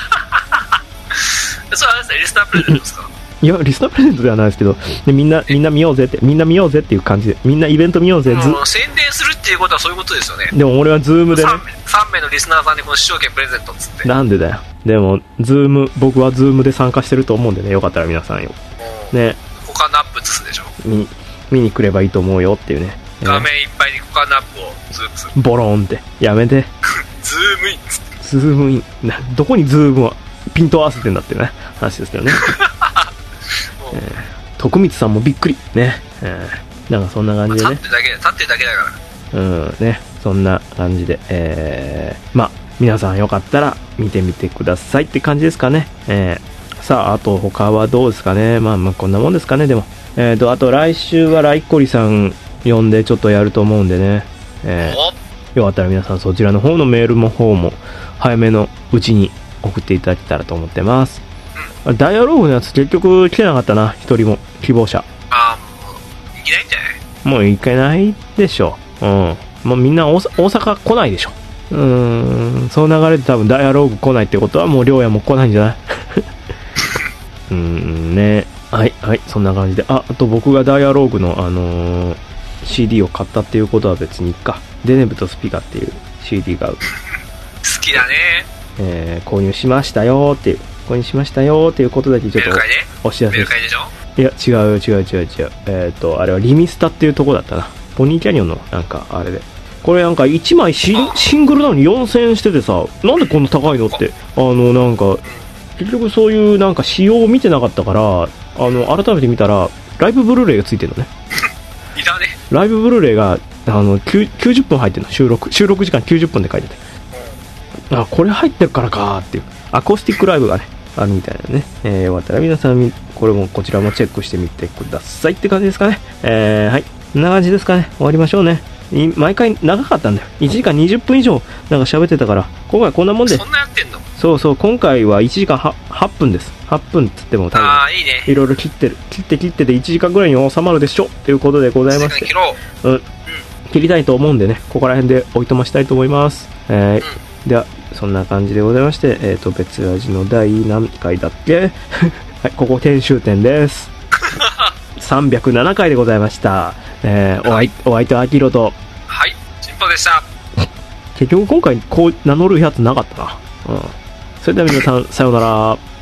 それはリスナープレゼントですか？ いや、リスナープレゼントではないですけど、でみんなみんな見ようぜって、みんな見ようぜっていう感じで、みんなイベント見ようぜ、ず宣伝するっていうことはそういうことですよね。 でも俺はズームでね、 3, さんめいのリスナーさんにこの視聴券プレゼントっつって。 なんでだよ。でもズーム、僕はズームで参加してると思うんでね、よかったら皆さんよね、 他のアップ映すでしょ、 見, 見に来ればいいと思うよっていうね。 画面いっぱいに他のアップをズームする、 ボローンってやめてズームインっつって、 ズームインな、どこにズームはピント合わせてんだっていうね話ですけどねえー、徳光さんもびっくりね、えー、なんかそんな感じでね、 立ってるだけ立ってるだけだから、うんね、そんな感じで、えー、まあ皆さんよかったら見てみてくださいって感じですかね。えー、さああと他はどうですかね。まあまあこんなもんですかね。でもえーとあと来週はライコリさん呼んでちょっとやると思うんでね、えー、よかったら皆さんそちらの方のメールの方も早めのうちに送っていただけたらと思ってます。ダイアローグのやつ結局来てなかったな、一人も希望者。 ああ、もういけないんじゃない？ もういけないでしょ。うん。もうみんな大阪来ないでしょ。うーん、その流れで多分ダイアローグ来ないってことはもうりょうやも来ないんじゃない？うーんね。はいはい、そんな感じで、あ、あと僕がダイアローグのあのー、シーディー を買ったっていうことは別にいっか。デネブとスピカっていう シーディー が好きだね。 えー、購入しましたよっていう。購入しましたよっていうことだけちょっとお知らせです。 メルカリでしょ？ いや違う違う違う違う、えっ、ー、とあれはリミスタっていうとこだったな、ポニーキャニオンのなんかあれで、これなんかいちまい シ, シングルなのによんせんえんしててさ、なんでこんな高いのって、あのなんか結局そういうなんか仕様を見てなかったから、あの改めて見たらライブブルーレイがついてるのねいらね、 ライブブルーレイがあのきゅうじゅっぷん入ってるの、収録収録時間きゅうじゅっぷんで書いてて、あこれ入ってるからかーっていう、アコースティックライブがねあるみたいなね、えー、よかったら皆さんこれもこちらもチェックしてみてくださいって感じですかね。えー、はい、こんな感じですかね。終わりましょうね。毎回長かったんだよ、いちじかんにじゅっぷん以上なんか喋ってたから、今回こんなもんで。 そんなやってんの？ そうそう、今回はいちじかん は, はっぷんです。はっぷんっつっても多分あーいいね、 いろいろ切ってる切って切ってでいちじかんぐらいに収まるでしょということでございまして、 切ろう、 うん、切りたいと思うんでね、ここら辺でおいとましたいと思います。えーうん、ではそんな感じでございまして、えーと別味の第何回だっけはい、ここ編集点ですさんびゃくななかいでございました。えー、お相お相手はアキロと、 はい、チンポでした。 結局今回こう名乗るやつなかったな。うん。それでは皆さんさようなら。